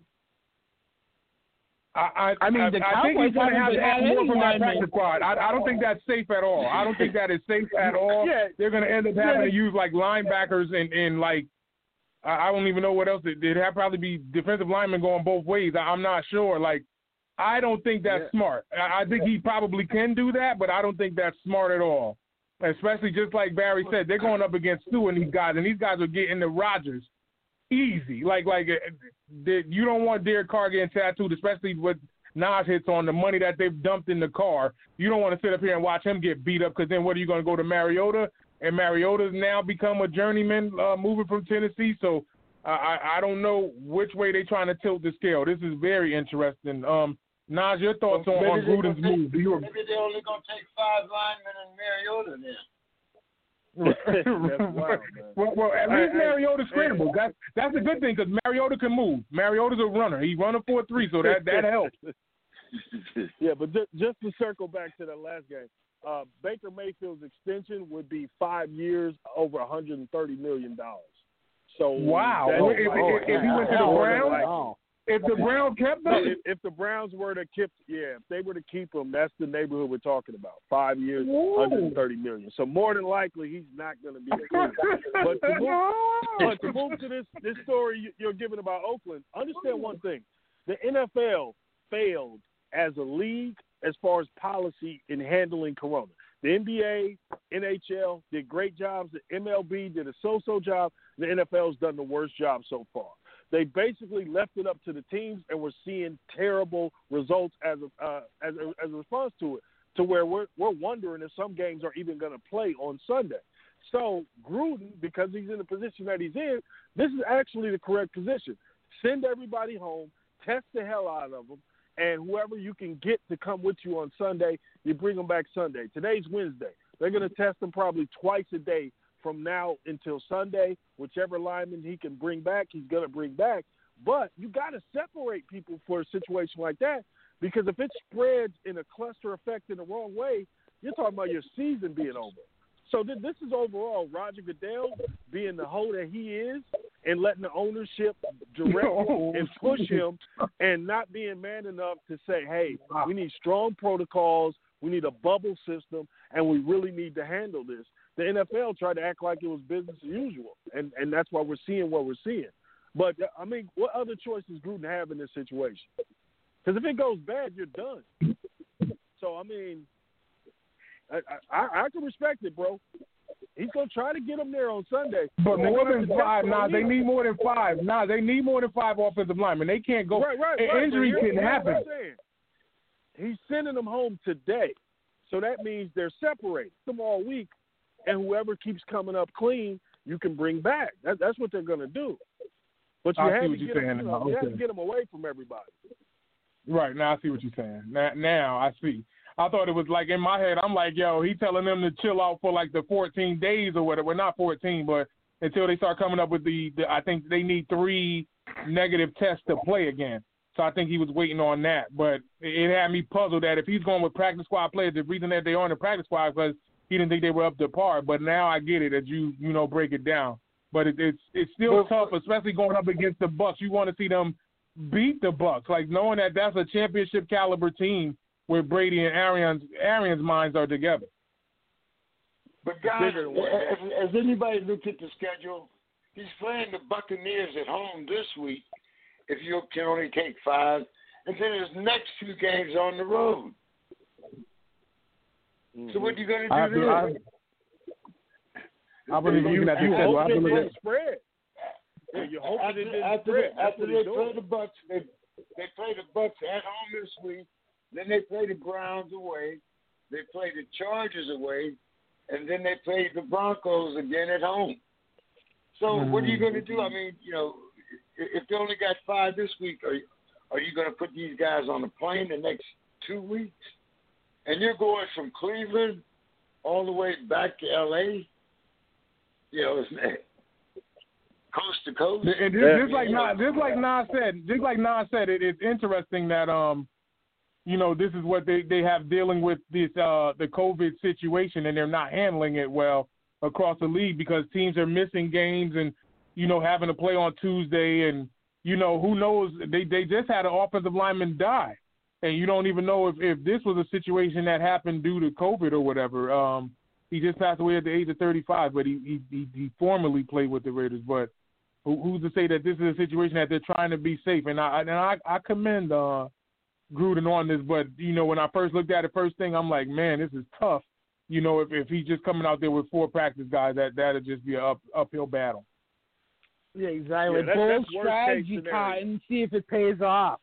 I think he's going to have to add more from that practice squad. I don't think that's safe at all. I don't think that is safe at all. Yeah. They're going to end up having to use like linebackers and like I don't even know what else. It'd have probably be defensive linemen going both ways. I'm not sure. Like I don't think that's smart. I think he probably can do that, but I don't think that's smart at all. Especially just like Barry said, they're going up against Stu and these guys are getting the Rodgers easy. Like you don't want Derek Carr getting tattooed, especially with Nas hits on the money that they've dumped in the car. You don't want to sit up here and watch him get beat up because then what are you going to go to Mariota? And Mariota's now become a journeyman moving from Tennessee. So I don't know which way they're trying to tilt the scale. This is very interesting. Nas, your thoughts on Gruden's move? Maybe they're only going to take 5 linemen and Mariota then. That's wild, man. Well, at least Mariota scrambles. That's a good thing because Mariota can move. Mariota's a runner. He run a 4.3, so that helps. Yeah, but just to circle back to that last game, Baker Mayfield's extension would be 5 years, over $130 million. So wow, if he went to the Browns. If the Browns kept them? If the Browns were to keep, if they were to keep him, that's the neighborhood we're talking about. 5 years, $130 million. So more than likely, he's not going to be a Cleveland. But to move to this story you're giving about Oakland, understand one thing: the NFL failed as a league as far as policy in handling Corona. The NBA, NHL did great jobs. The MLB did a so-so job. The NFL's done the worst job so far. They basically left it up to the teams, and we're seeing terrible results as a response to it, to where we're wondering if some games are even going to play on Sunday. So Gruden, because he's in the position that he's in, this is actually the correct position. Send everybody home, test the hell out of them, and whoever you can get to come with you on Sunday, you bring them back Sunday. Today's Wednesday. They're going to test them probably twice a day from now until Sunday. Whichever lineman he can bring back, he's going to bring back. But you got to separate people for a situation like that, because if it spreads in a cluster effect in the wrong way, you're talking about your season being over. So this is overall Roger Goodell being the hoe that he is and letting the ownership direct and push him, and not being man enough to say, hey, we need strong protocols, we need a bubble system, and we really need to handle this. The NFL tried to act like it was business as usual, and that's why we're seeing what we're seeing. But, I mean, what other choice does Gruden have in this situation? Because if it goes bad, you're done. So, I mean, I can respect it, bro. He's going to try to get them there on Sunday. But more than 5, they need more than 5. They need more than 5 offensive linemen. They can't go. Right. Injury can happen. He's sending them home today. So that means they're separated them all week, and whoever keeps coming up clean, you can bring back. That's what they're going to do. But you have to get them away from everybody. Right. Now I see what you're saying. Now I see. I thought it was like in my head, I'm like, yo, he's telling them to chill out for like the 14 days or whatever. Well, not 14, but until they start coming up with the I think they need 3 negative tests to play again. So I think he was waiting on that. But it had me puzzled that if he's going with practice squad players, the reason that they are in the practice squad because he didn't think they were up to par. But now I get it as you break it down. But it's still tough, especially going up against the Bucs. You want to see them beat the Bucs, like knowing that that's a championship caliber team where Brady and Arians' minds are together. But guys, has anybody looked at the schedule? He's playing the Buccaneers at home this week, if you can only take 5, and then his next 2 games on the road. Mm-hmm. So what are you going to do there? I believe looking at the schedule. I believe it spread. Yeah, you hope it didn't spread. After they play the Bucs, they play the Bucs at home this week. Then they play the Browns away. They play the Chargers away, and then they play the Broncos again at home. So what are you going to do? I mean, if they only got 5 this week, are you going to put these guys on a plane the next 2 weeks? And you're going from Cleveland all the way back to L.A. You know, it's coast to coast. And just like Nas said, it's interesting that you know, this is what they have dealing with this the COVID situation, and they're not handling it well across the league because teams are missing games and, you know, having to play on Tuesday, and, you know, who knows, they just had an offensive lineman die, and you don't even know if this was a situation that happened due to COVID or whatever. He just passed away at the age of 35, but he formerly played with the Raiders. But who's to say that this is a situation that they're trying to be safe? And I commend Gruden on this, but, you know, when I first looked at it, first thing, I'm like, man, this is tough. You know, if he's just coming out there with 4 practice guys, that'd just be an uphill battle. Yeah, exactly. Yeah, Bold that's strategy, Cotton. See if it pays off.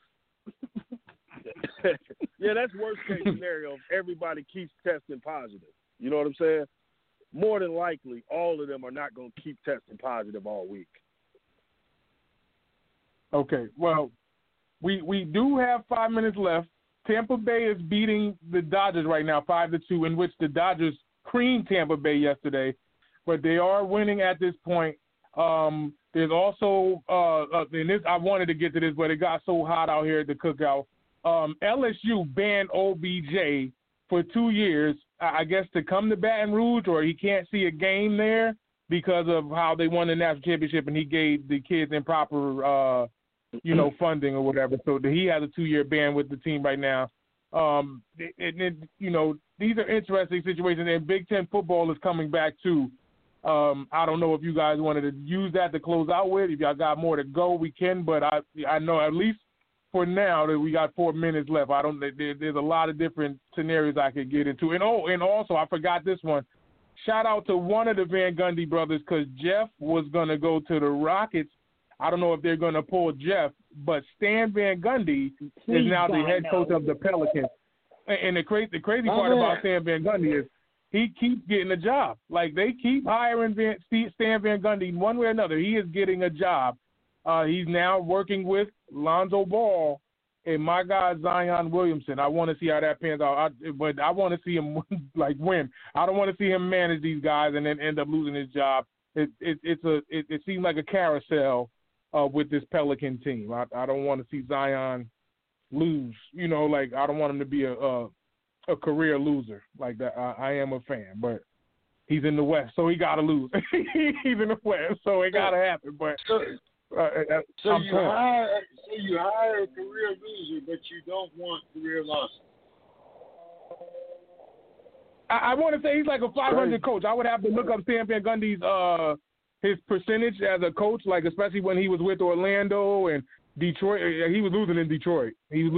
Yeah, that's worst case scenario if everybody keeps testing positive. You know what I'm saying? More than likely, all of them are not going to keep testing positive all week. Okay, well, we do have 5 minutes left. Tampa Bay is beating the Dodgers right now, 5-2, in which the Dodgers creamed Tampa Bay yesterday, but they are winning at this point. There's also, and this, I wanted to get to this, but it got so hot out here at the cookout. LSU banned OBJ for 2 years, I guess, to come to Baton Rouge, or he can't see a game there because of how they won the national championship and he gave the kids improper you know, funding or whatever. So he has a 2-year ban with the team right now. You know, these are interesting situations, and Big Ten football is coming back too. I don't know if you guys wanted to use that to close out with. If y'all got more to go, we can. But I know at least for now that we got 4 minutes left. There's a lot of different scenarios I could get into. And also I forgot this one. Shout out to one of the Van Gundy brothers because Jeff was gonna go to the Rockets. I don't know if they're going to pull Jeff, but Stan Van Gundy is now the head coach of the Pelicans. And the crazy part about Stan Van Gundy is he keeps getting a job. Like, they keep hiring Stan Van Gundy one way or another. He is getting a job. He's now working with Lonzo Ball and my guy Zion Williamson. I want to see how that pans out. But I want to see him win. I don't want to see him manage these guys and then end up losing his job. It seems like a carousel. With this Pelican team, I don't want to see Zion lose. You know, like, I don't want him to be a career loser like that. I am a fan, but he's in the West, so he got to lose. He's in the West, so it got to happen. But so you hire a career loser, but you don't want career losses. I want to say he's like a 500 coach. I would have to look up Stan Van Gundy's his percentage as a coach, like especially when he was with Orlando and Detroit. He was losing in Detroit.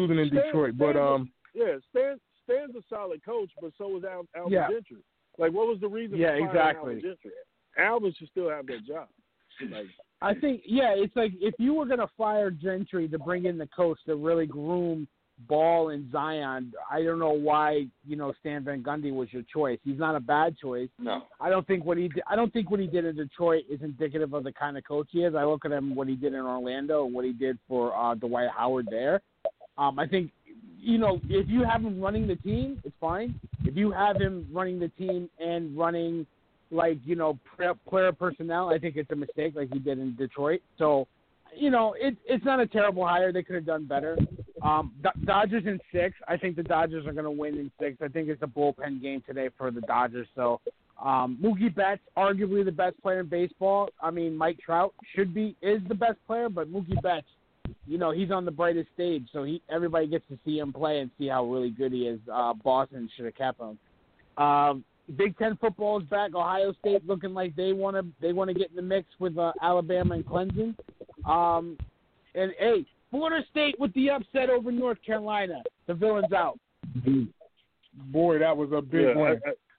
Stan's a solid coach, but so was Alvin Gentry. Like, what was the reason for firing Alvin Gentry? Alvin should still have that job. Like, I think, it's like if you were going to fire Gentry to bring in the coach to really groom Ball and Zion, I don't know why, you know, Stan Van Gundy was your choice. He's not a bad choice. No. I don't think what he did in Detroit is indicative of the kind of coach he is. I look at him, what he did in Orlando and what he did for Dwight Howard there. I think, you know, if you have him running the team, it's fine. If you have him running the team and running, like, you know, player personnel, I think it's a mistake like he did in Detroit. So, you know, it's not a terrible hire. They could have done better. Dodgers in 6. I think the Dodgers are going to win in 6. I think it's a bullpen game today for the Dodgers. So Mookie Betts, arguably the best player in baseball. I mean, Mike Trout is the best player, but Mookie Betts, you know, he's on the brightest stage. So everybody gets to see him play and see how really good he is. Boston should have kept him. Big Ten football is back. Ohio State looking like they want to get in the mix with Alabama and Clemson. And hey, Florida State with the upset over North Carolina. The villain's out. Boy, that was a big win.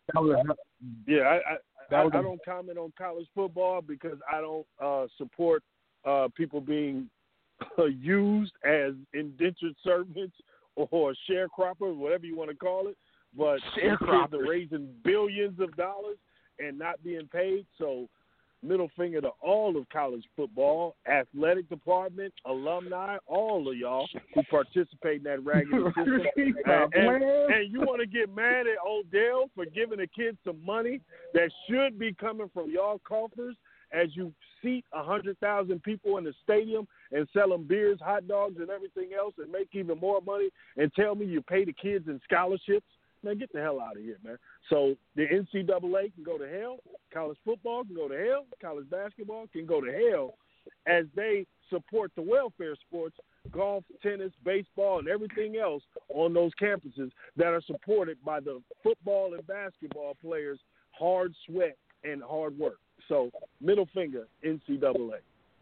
I don't comment on college football because I don't support people being used as indentured servants or sharecroppers, whatever you want to call it. But kids are raising billions of dollars and not being paid. So, middle finger to all of college football, athletic department, alumni, all of y'all who participate in that raggedy system. And you want to get mad at Odell for giving the kids some money that should be coming from y'all coffers as you seat 100,000 people in the stadium and sell them beers, hot dogs, and everything else and make even more money and tell me you pay the kids in scholarships? Man, get the hell out of here, man. So the NCAA can go to hell. College football can go to hell. College basketball can go to hell as they support the welfare sports, golf, tennis, baseball, and everything else on those campuses that are supported by the football and basketball players' hard sweat and hard work. So middle finger, NCAA.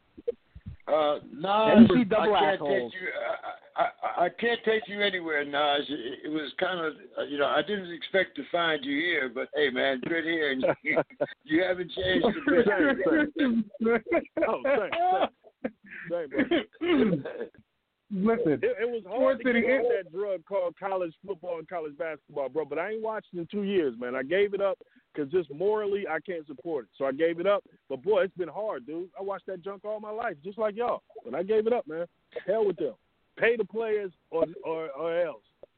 Nas, I can't take you anywhere, Nas. It was kind of, I didn't expect to find you here, but hey, man, good here, and you haven't changed a bit. Thanks. Listen, it was hard to get off that drug called college football and college basketball, bro, but I ain't watched it in 2 years, man. I gave it up because just morally I can't support it. So I gave it up. But, boy, it's been hard, dude. I watched that junk all my life, just like y'all. But I gave it up, man. Hell with them. Pay the players or else.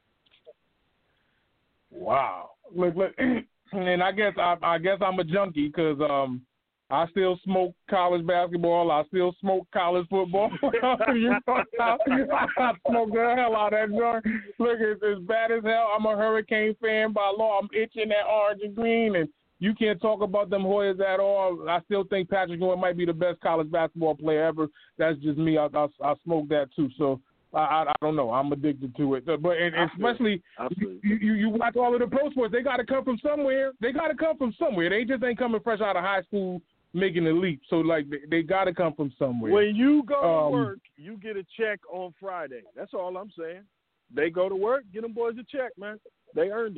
Wow. Look, and I guess I'm a junkie because I still smoke college basketball. I still smoke college football. I smoke the hell out of that joint. Look, it's as bad as hell. I'm a Hurricane fan by law. I'm itching that orange and green, and you can't talk about them Hoyas at all. I still think Patrick Ewing might be the best college basketball player ever. That's just me. I smoke that too. So I don't know. I'm addicted to it. But especially you watch all of the pro sports. They got to come from somewhere. They just ain't coming fresh out of high school making the leap. So, like, they got to come from somewhere. When you go to work, you get a check on Friday. That's all I'm saying. They go to work, get them boys a check, man. They earned it.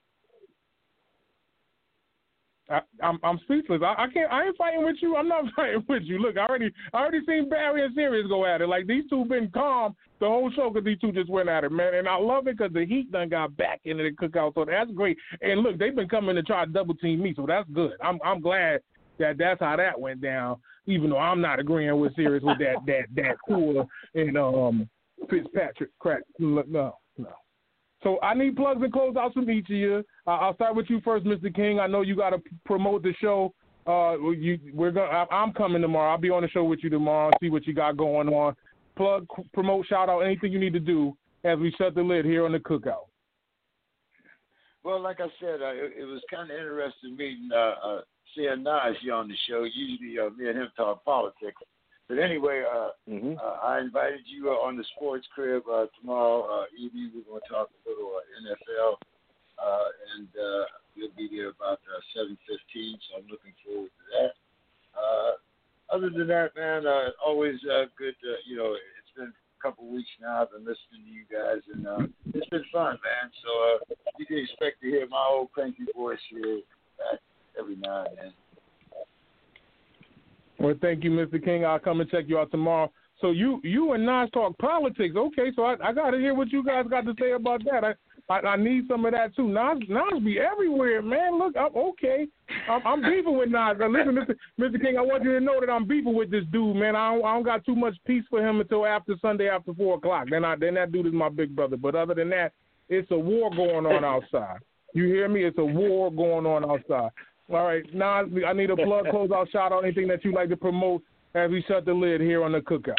I'm speechless. I ain't fighting with you. I'm not fighting with you. Look, I already seen Barry and Sirius go at it. Like, these two been calm the whole show because these two just went at it, man. And I love it because the Heat done got back into the cookout, so that's great. And look, they've been coming to try to double team me, so that's good. I'm glad that's how that went down. Even though I'm not agreeing with Sirius with that Cooler and Fitzpatrick crack. No. So I need plugs and closeouts from each of you. I'll start with you first, Mr. King. I know you got to promote the show. I'm coming tomorrow. I'll be on the show with you tomorrow. See what you got going on. Plug, promote, shout out, anything you need to do as we shut the lid here on the cookout. Well, like I said, it was kind of interesting meeting seeing Nas here on the show. Usually, me and him talk politics. But anyway, I invited you on the Sports Crib tomorrow evening. We're going to talk a little NFL, and we'll be there about 7:15. So I'm looking forward to that. Other than that, man, always good. It's been a couple weeks now. I've been listening to you guys, and it's been fun, man. So you can expect to hear my old cranky voice here back every now and then. Well, thank you, Mr. King. I'll come and check you out tomorrow. So you and Nas talk politics. Okay, so I got to hear what you guys got to say about that. I need some of that, too. Nas be everywhere, man. Look, I'm beefing with Nas. Now, listen, Mr. King, I want you to know that I'm beefing with this dude, man. I don't got too much peace for him until after Sunday after 4 o'clock. Then that dude is my big brother. But other than that, it's a war going on outside. You hear me? It's a war going on outside. All right, Nas, I need a plug, closeout, shout out, anything that you like to promote as we shut the lid here on the cookout.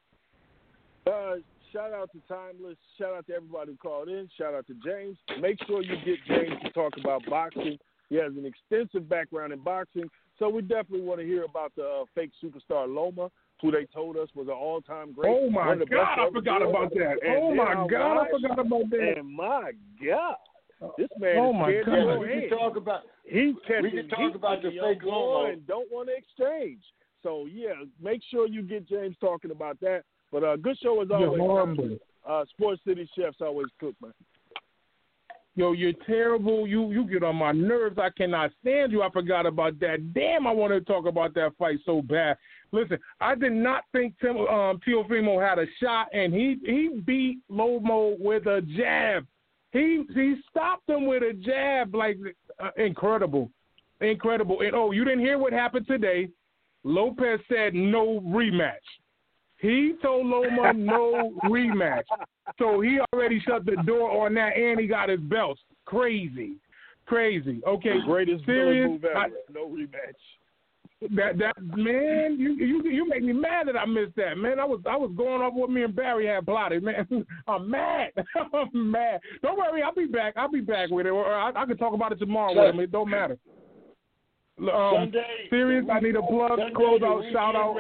Shout out to Timeless. Shout out to everybody who called in. Shout out to James. Make sure you get James to talk about boxing. He has an extensive background in boxing, so we definitely want to hear about the fake superstar Loma, who they told us was an all-time great. Oh, my God, I forgot about that. Oh, my God, I forgot about that. And my God. This man is scared. We can talk about the fake Loma and don't want to exchange. So yeah, make sure you get James talking about that. But good show as always. Sports City Chefs always cook, man. Yo, you're terrible. You get on my nerves. I cannot stand you. I forgot about that. Damn, I want to talk about that fight so bad. Listen, I did not think Teofimo had a shot, and he beat Lomo with a jab. He stopped him with a jab, like incredible. And you didn't hear what happened today. Lopez said no rematch. He told Loma no rematch. So he already shut the door on that, and he got his belts. Crazy. Okay, greatest serious. move ever. No rematch. That man, you make me mad that I missed that, man. I was going off what me and Barry had plotted, man. I'm mad. I'm mad. Don't worry, I'll be back with it, or I can talk about it tomorrow with him. It don't matter. Sunday, serious. I need a plug, close out, shout out.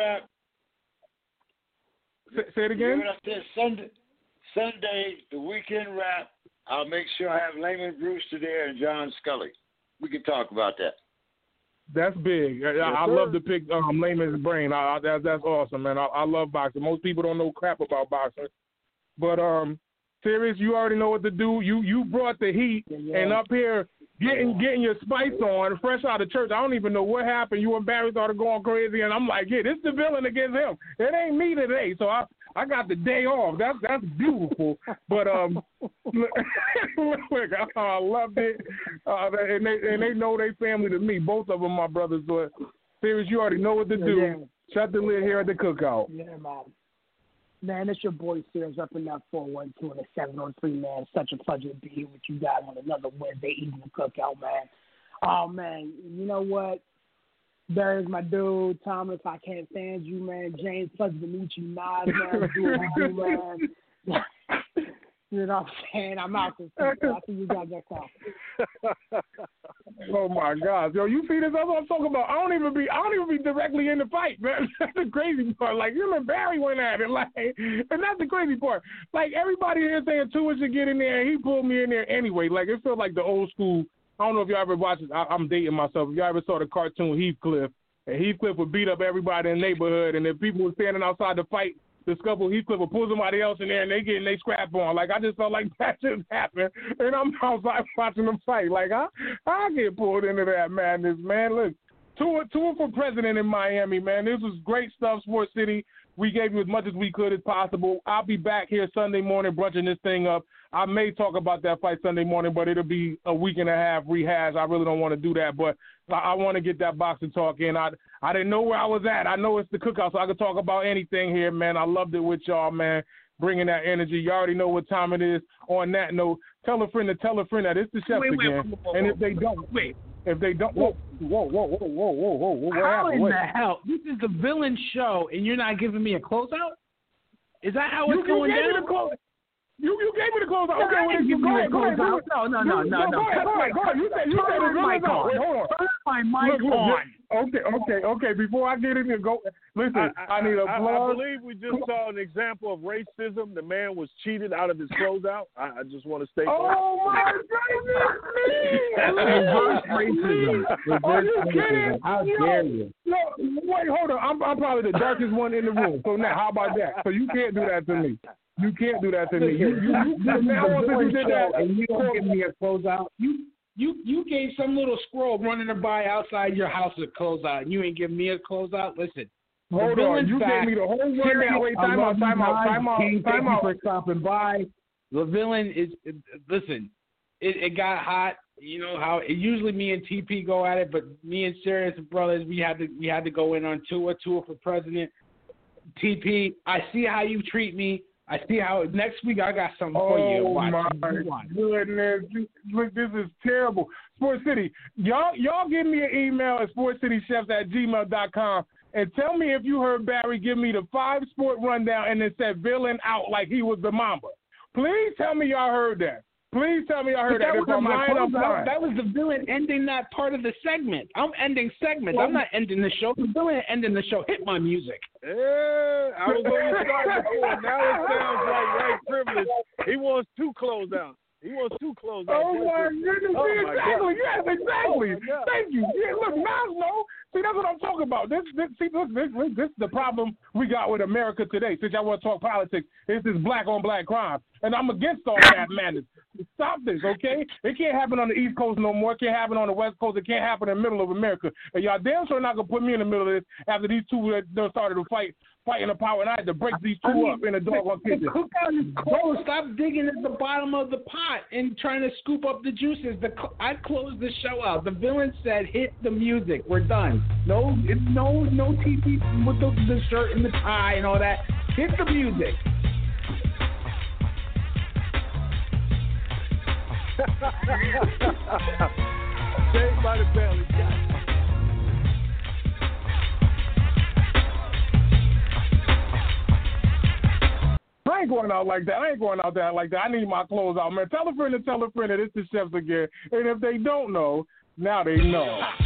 Say it again. I said Sunday, the weekend wrap. I'll make sure I have Layman Brewster there and John Scully. We can talk about that. That's big. Yes, I love to pick Layman's brain. That's awesome, man. I love boxing. Most people don't know crap about boxing. But, serious, you already know what to do. You brought the heat, and up here getting your spice on, fresh out of church. I don't even know what happened. You and Barry started going crazy, and I'm like, yeah, this is the villain against him. It ain't me today. So I got the day off. That's beautiful. But look, I loved it. And they know they family to me. Both of them my brothers. But serious, you already know what to do. Yeah. Shut the lid here at the cookout. Yeah, man, it's your boy Sears up in that 412 and the 703, man. Such a pleasure to be here with you guys on another Wednesday evening cookout, man. Oh, man, you know what? There's my dude, Thomas. I can't stand you, man. James, pleasure to meet you. Nas, man. Do what we do, man. You know what I'm saying? I'm out this week. I see you guys next time. Oh my God, yo, you see this? That's what I'm talking about. I don't even be directly in the fight, man. That's the crazy part. Like, you and Barry went at it, like, and that's the crazy part. Like, everybody here saying Tua should get in there, and he pulled me in there anyway. Like, it felt like the old school. I don't know if y'all ever watched it. I'm dating myself. If y'all ever saw the cartoon Heathcliff, and Heathcliff would beat up everybody in the neighborhood, and if people were standing outside the fight, the scuffle, Heathcliff would pull somebody else in there, and they scrap on. Like, I just felt like that just happened, and I'm outside watching them fight. Like, I get pulled into that madness, man. Look, Tua for president in Miami, man. This was great stuff, Sports City. We gave you as much as we could as possible. I'll be back here Sunday morning brunching this thing up. I may talk about that fight Sunday morning, but it'll be a week and a half rehash. I really don't want to do that, but I want to get that boxing talk in. I didn't know where I was at. I know it's the cookout, so I can talk about anything here, man. I loved it with y'all, man, bringing that energy. You already know what time it is. On that note, tell a friend that it's the chef again. And if they don't, whoa, what how happened? in the hell? This is the villain show, and you're not giving me a closeout? Is that how it's going down? You gave me the closeout. Okay, go ahead. No. Go ahead. You said the mic on. Hold on. Turn my mic on. Okay. Before I get in here, go. Listen, I need a plug. I believe we just saw an example of racism. The man was cheated out of his closeout. I just want to state that. Oh my goodness! Reverse racism. How dare you? No, wait, hold on. I'm probably the darkest one in the room. So now, how about that? So you can't do that to me. You can't do that to me. You and you don't give me a closeout. You gave some little squirrel running by outside your house a closeout, and you ain't giving me a closeout? Listen. Hold on. You gave me the whole rundown. Wait, time out. Thank you for stopping by. The villain is, listen, it got hot. You know how usually me and TP go at it, but me and Serious brothers, we had to go in on Tua for president. TP, I see how you treat me. I see how next week I got something for you. Oh my goodness! Look, this is terrible. Sports City, y'all give me an email at sportscitychefs@gmail.com and tell me if you heard Barry give me the 5-sport rundown and then said villain out like he was the Mamba. Please tell me y'all heard that. Please tell me I heard that. If I'm lying, I'm lying. That was the villain ending that part of the segment. I'm ending segments. I'm not ending the show. The villain ending the show. Hit my music. I was going to start before. Now it sounds like white privilege. He wants 2 closeouts. Oh, my goodness. Exactly. Yes, exactly. Thank you. Yeah, look, Nas, no. See, that's what I'm talking about. This is the problem we got with America today. Since y'all want to talk politics, it's this black-on-black crime. and I'm against all that madness. Stop this, okay? It can't happen on the East Coast no more. It can't happen on the West Coast. It can't happen in the middle of America. And y'all damn sure not going to put me in the middle of this after these two started to fighting the power, and I had to break these two up in a doggone kitchen. The cookout is closed. Stop digging at the bottom of the pot and trying to scoop up the juices. I closed the show out. The villain said, hit the music. We're done. No TV with the shirt and the tie and all that. Hit the music. Saved by the bell. I ain't going out like that. I need my clothes out, man. Tell a friend that it's the Chefs again. And if they don't know, now they know.